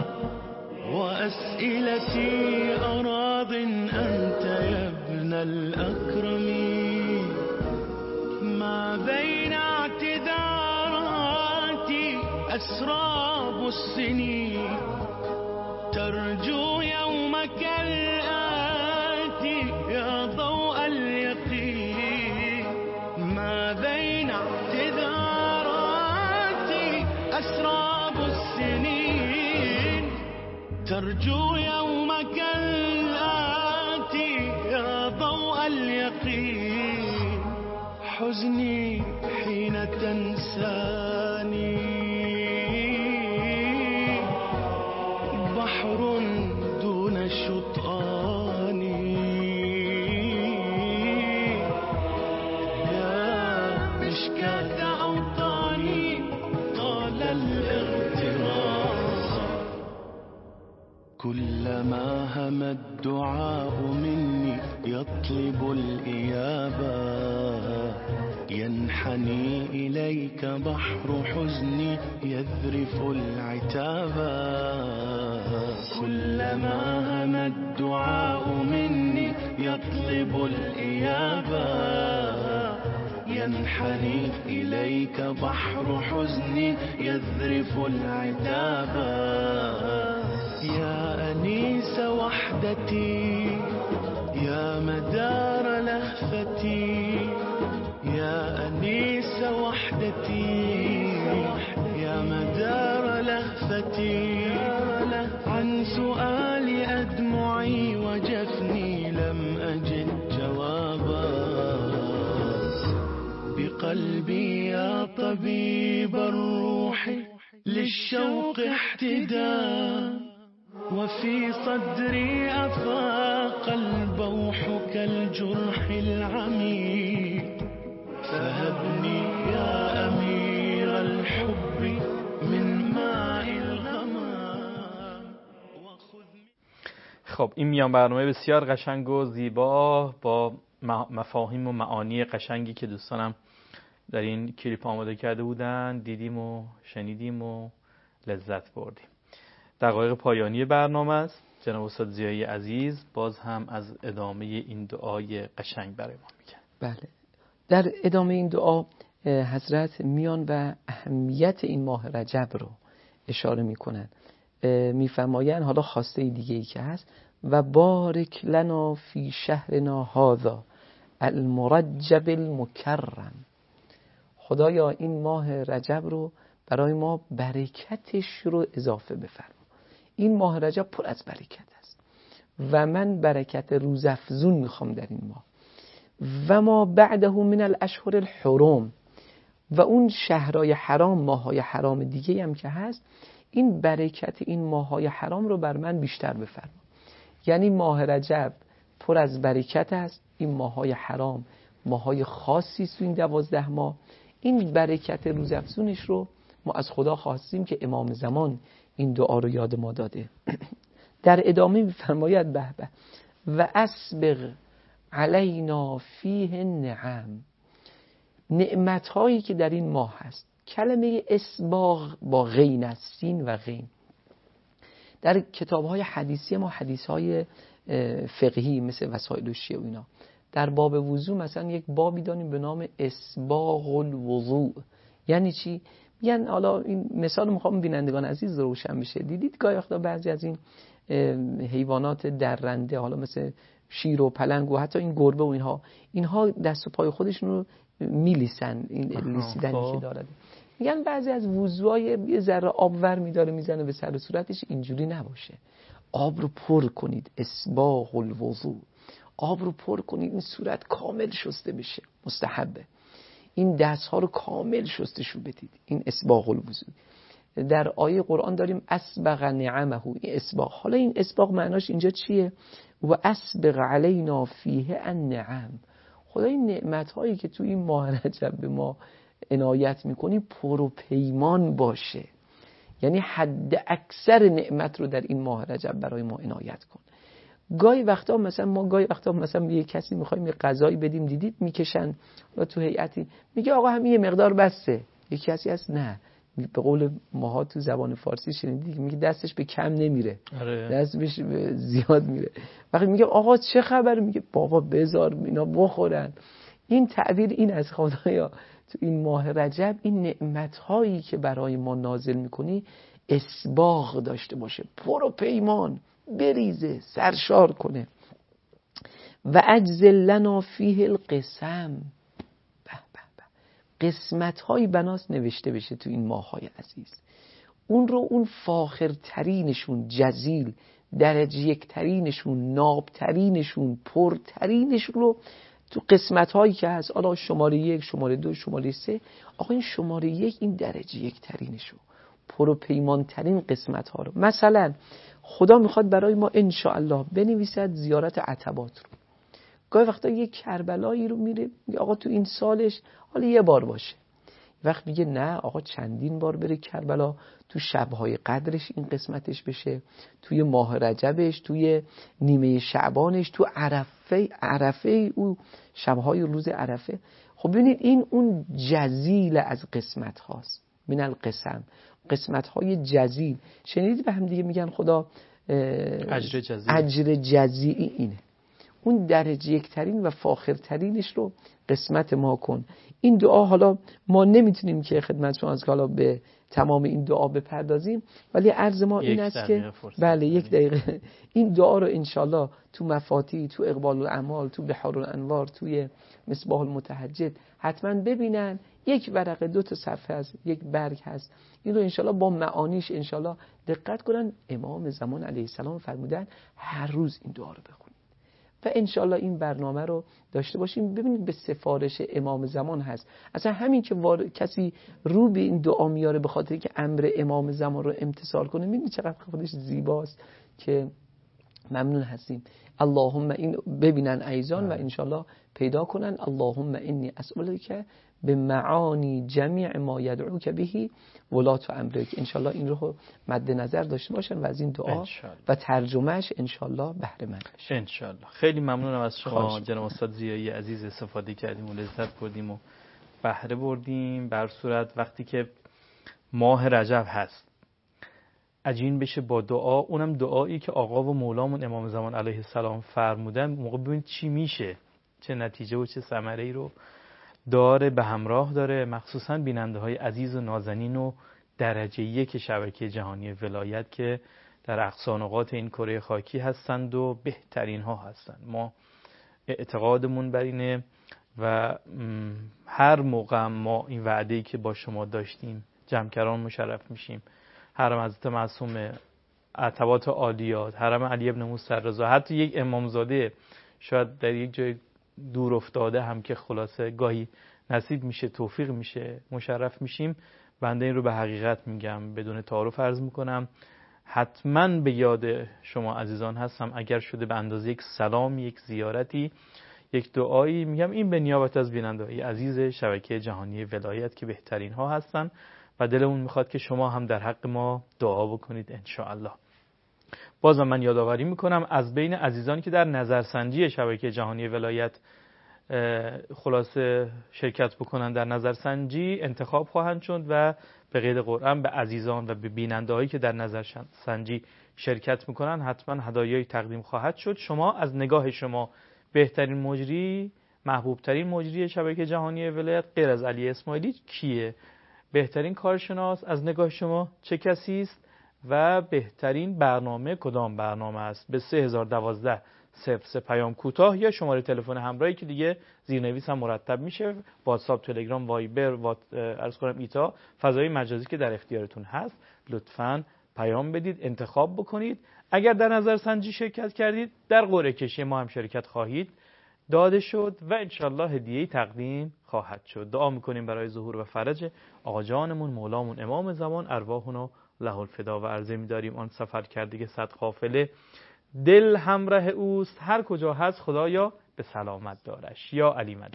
وأسئلتي أراض أنت يا ابن الأكرمين ما بين اعتذاراتي أسراب السنين ترجو يومك الآتي يا ضوء اليقين ما بين اعتذاراتي أسراب السنين ترجو يومك الآتي يا ضوء اليقين حزني حين تنساني بحر دون شطآن يا مشكاة أوطاني طال الاغتراب كلما هم الدعاء مني يطلب الإجابة ينحني إليك بحر حزني يذرف العتابا كلما هم الدعاء مني يطلب الإجابة ينحني إليك بحر حزني يذرف العتابا يا أنيس وحدتي يا مدار لهفتي يا أنيس وحدتي يا مدار لهفتي عن سؤال أدمعي وجفني لم أجد جوابا بقلبي يا طبيب الروح للشوق احتداء وفي صدري أفاق البوح كالجرح العميق فهبني يا أمير الحب من ماء الغمام. خب این میان برنامه بسیار قشنگ و زیبا با مفاهیم و معانی قشنگی که دوستانم در این کلیپ آماده کرده بودن دیدیم و شنیدیم و لذت بردیم. دقایق پایانی برنامه است. جناب استاد ضیایی عزیز باز هم از ادامه این دعای قشنگ برای ما میگن. بله، در ادامه این دعا حضرت میان و اهمیت این ماه رجب رو اشاره میکنن. میفرمایند حالا خواسته دیگه ای که هست و بارک لنا فی شهرنا هذا المرجب المکرم. خدایا این ماه رجب رو برای ما برکتش رو اضافه بفرما. این ماه رجب پر از برکت است و من برکت روزافزون میخوام در این ماه و ما بعده من الاشهر الحرم و اون شهرهای حرام، ماهای حرام دیگه هم که هست، این برکت این ماهای حرام رو بر من بیشتر بفرما. یعنی ماه رجب پر از برکت است، این ماهای حرام ماهای خاصی است. این 12 ماه این برکت روزافزونش رو ما از خدا خواستیم که امام زمان این دعا رو یاد ما داده. در ادامه می‌فرماید به به و اسبغ علینا فیه نعم. نعمت‌هایی که در این ماه هست. کلمه اسباغ با غین است، سین و غین. در کتاب‌های حدیثی ما، حدیث‌های فقهی مثل وسائل الشیعه و اینا، در باب وضو مثلا یک بابی داریم به نام اسباغ الوضوء. یعنی چی؟ میگن حالا این مثال میخوام بینندگان عزیز روشن بشه. دیدید گاهی وقتا بعضی از این حیوانات درنده، حالا مثل شیر و پلنگ و حتی این گربه و اینها دست و پای خودشون رو میلیسن، این لیسیدنی که داره. میگن بعضی از وضوهای یه ذره آب ور میداره میزنه به سر و صورتش، اینجوری نباشه. آب رو پر کنید، اسباغ الوضوء، آب رو پر کنید، این صورت کامل شسته بشه، مستحبه. این دست ها رو کامل شستشو بدید، این اسباغ الوضوء. در آیه قرآن داریم اسبغ نعمه، این اسباغ. حالا این اسباغ معناش اینجا چیه؟ و اسبغ علینا فیه النعم. خدا این نعمت هایی که تو این ماه رجب به ما عنایت میکنی پر و پیمان باشه. یعنی حد اکثر نعمت رو در این ماه رجب برای ما عنایت کن. گاهی وقتا مثلا یه کسی میخوایم یه غذایی بدیم، دیدید میکشن و تو هیئتی میگه آقا همین یه مقدار بسه. یه کسی هست نه، به قول ماها تو زبان فارسی شنیدید میگه دستش به کم نمیره، دستش به زیاد میره. وقتی میگه آقا چه خبر، میگه بابا بذار اینا بخورن. این تعبیر این از خدایا تو این ماه رجب این نعمت‌هایی که برای ما نازل میکنی اسباغ داشته باشه، پر و پیمان بریزه، سرشار کنه. و اجزل لنا فیه القسم. قسمت‌های بناس نوشته بشه تو این ماه‌های عزیز. اون رو اون فاخرترینشون، جزیل، درجه یکترینشون، نابترینشون، پرترینشون رو تو قسمت‌هایی که هست، حالا شماره 1، شماره 2، شماره 3، آقا این شماره 1 این درجه یکترینشو، پر و پیمانترین قسمت‌ها رو. مثلا خدا میخواد برای ما انشاءالله بنویسد زیارت عتبات رو. گاهی وقتا یک کربلایی رو میره میگه آقا تو این سالش حالا یه بار باشه. وقت میگه نه آقا چندین بار بره کربلا، تو شبهای قدرش این قسمتش بشه، توی ماه رجبش، توی نیمه شعبانش، تو عرفه او شبهای روز عرفه. خب ببینید این اون جزیل از قسمت هاست، من القسم، قسمت های جزیل. شنیدید به هم دیگه میگن خدا اجر جزیل اینه، اون درجه یکترین و فاخرترینش رو قسمت ما کن. این دعا حالا ما نمیتونیم که خدمت شما از حالا به تمام این دعا بپردازیم، ولی عرض ما این است که بله 1 دقیقه این دعا رو انشالله تو مفاتیح، تو اقبال الاعمال، تو بحار الانوار، توی مصباح المتهجد حتما ببینن. 1 ورقه 2 تا صفحه هست، 1 برگ هست. این رو انشالله با معانیش انشالله دقت کنن. امام زمان علیه السلام فرمودن هر روز این دعا رو بخونید و انشالله این برنامه رو داشته باشیم. ببینید به سفارش امام زمان هست. اصلا همین که کسی رو به این دعا میاره به خاطر که امر امام زمان رو امتثال کنه، میبینید چقدر خودش زیباست که ممنون هستیم. اللهم این ببینن ایزان و انشالله پیدا کنن. اللهم انی اسئلک به معانی جمیع ما یدعوک بهی ولات و امرک. انشالله این رو مد نظر داشته باشن و از این دعا و ترجمهش انشالله بهره مند بشن. انشالله. خیلی ممنونم از شما جناب استاد ضیایی عزیز، استفاده کردیم و لذت بردیم و بهره بردیم. بر صورت وقتی که ماه رجب هست عجین بشه با دعا، اونم دعایی که آقا و مولامون امام زمان علیه السلام فرمودن، موقع ببینید چی میشه، چه نتیجه و چه ثمره‌ای رو داره، به همراه داره. مخصوصا بیننده های عزیز و نازنین و درجه یک شبکه جهانی ولایت که در اقصا نقاط این کره خاکی هستند و بهترین ها هستند. ما اعتقادمون بر اینه و هر موقع ما این وعده‌ای که با شما داشتیم جمکران مشرف میشیم، حرم حضرت معصومه، عتبات عالیات، حرم علی ابن موسی رضا، حتی یک امامزاده شاید در یک جای دور افتاده هم که خلاصه گاهی نصیب میشه، توفیق میشه، مشرف میشیم. بنده این رو به حقیقت میگم، بدون تعارف عرض میکنم، حتما به یاد شما عزیزان هستم. اگر شده به اندازه یک سلام، یک زیارتی، یک دعایی، میگم این به نیابت از بیننده‌های عزیز شبکه جهانی ولایت که بهترین ها هستن و دلمون میخواد که شما هم در حق ما دعا بکنید ان شاء الله. بازم من یادآوری میکنم از بین عزیزانی که در نظرسنجی شبکه جهانی ولایت خلاصه شرکت بکنن در نظرسنجی انتخاب خواهند شد و به قید قرآن به عزیزان و به بیننده‌هایی که در نظرسنجی شرکت میکنن حتما هدایایی تقدیم خواهد شد. شما از نگاه شما بهترین مجری، محبوب ترین مجری شبکه جهانی ولایت غیر از علی اسماعیلی کیه؟ بهترین کارشناس از نگاه شما چه کسی است و بهترین برنامه کدام برنامه است؟ به 3012 03 پیام کوتاه یا شماره تلفن همراهی که دیگه زیرنویس هم مرتب میشه، واتساپ، تلگرام، وایبر، عرض کنم ایتا، فضای مجازی که در اختیارتون هست، لطفاً پیام بدید، انتخاب بکنید. اگر در نظرسنجی شرکت کردید در قرعه کشی ما هم شرکت خواهید داده شد و انشالله هدیه‌ای تقدیم خواهد شد. دعا میکنیم برای ظهور و فرج آقا جانمون مولامون امام زمان، ارواحونو له الفدا، و عرضه می‌داریم آن سفر کرده صد قافله دل همراه اوست، هر کجا هست خدایا به سلامت دارش. یا علی مدد.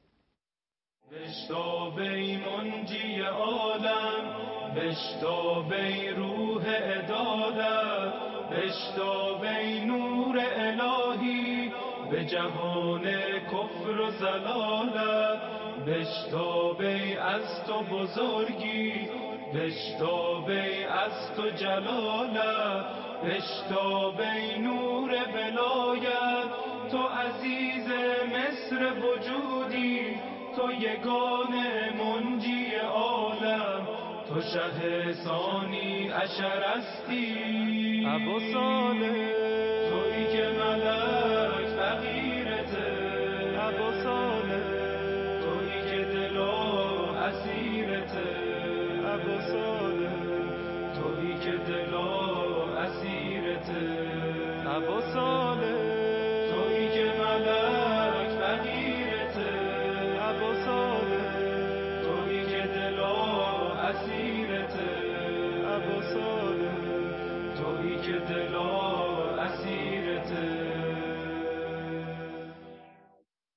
بشتاب ای منجی عالم، بشتاب ای روح عدالت، بشتاب ای نور الهی به جهان کفر و ضلالت، بشتاب ای از تو بزرگی، بشتاب ای از تو جلالت، بشتاب ای نور ولایت، تو عزیز مصر وجودی، تو یگانه منجی عالم، تو شه ثانی عشر هستی ابو صالح، تویی که ملک فقیرته ابو صالح، تویی که دل و اسیرته ابو صالح، تویی که دل و اسیرته ابو صالح، تویی که ملک فقیرته ابو صالح، تویی که دل و اسیرته ابو صالح، تویی که دل و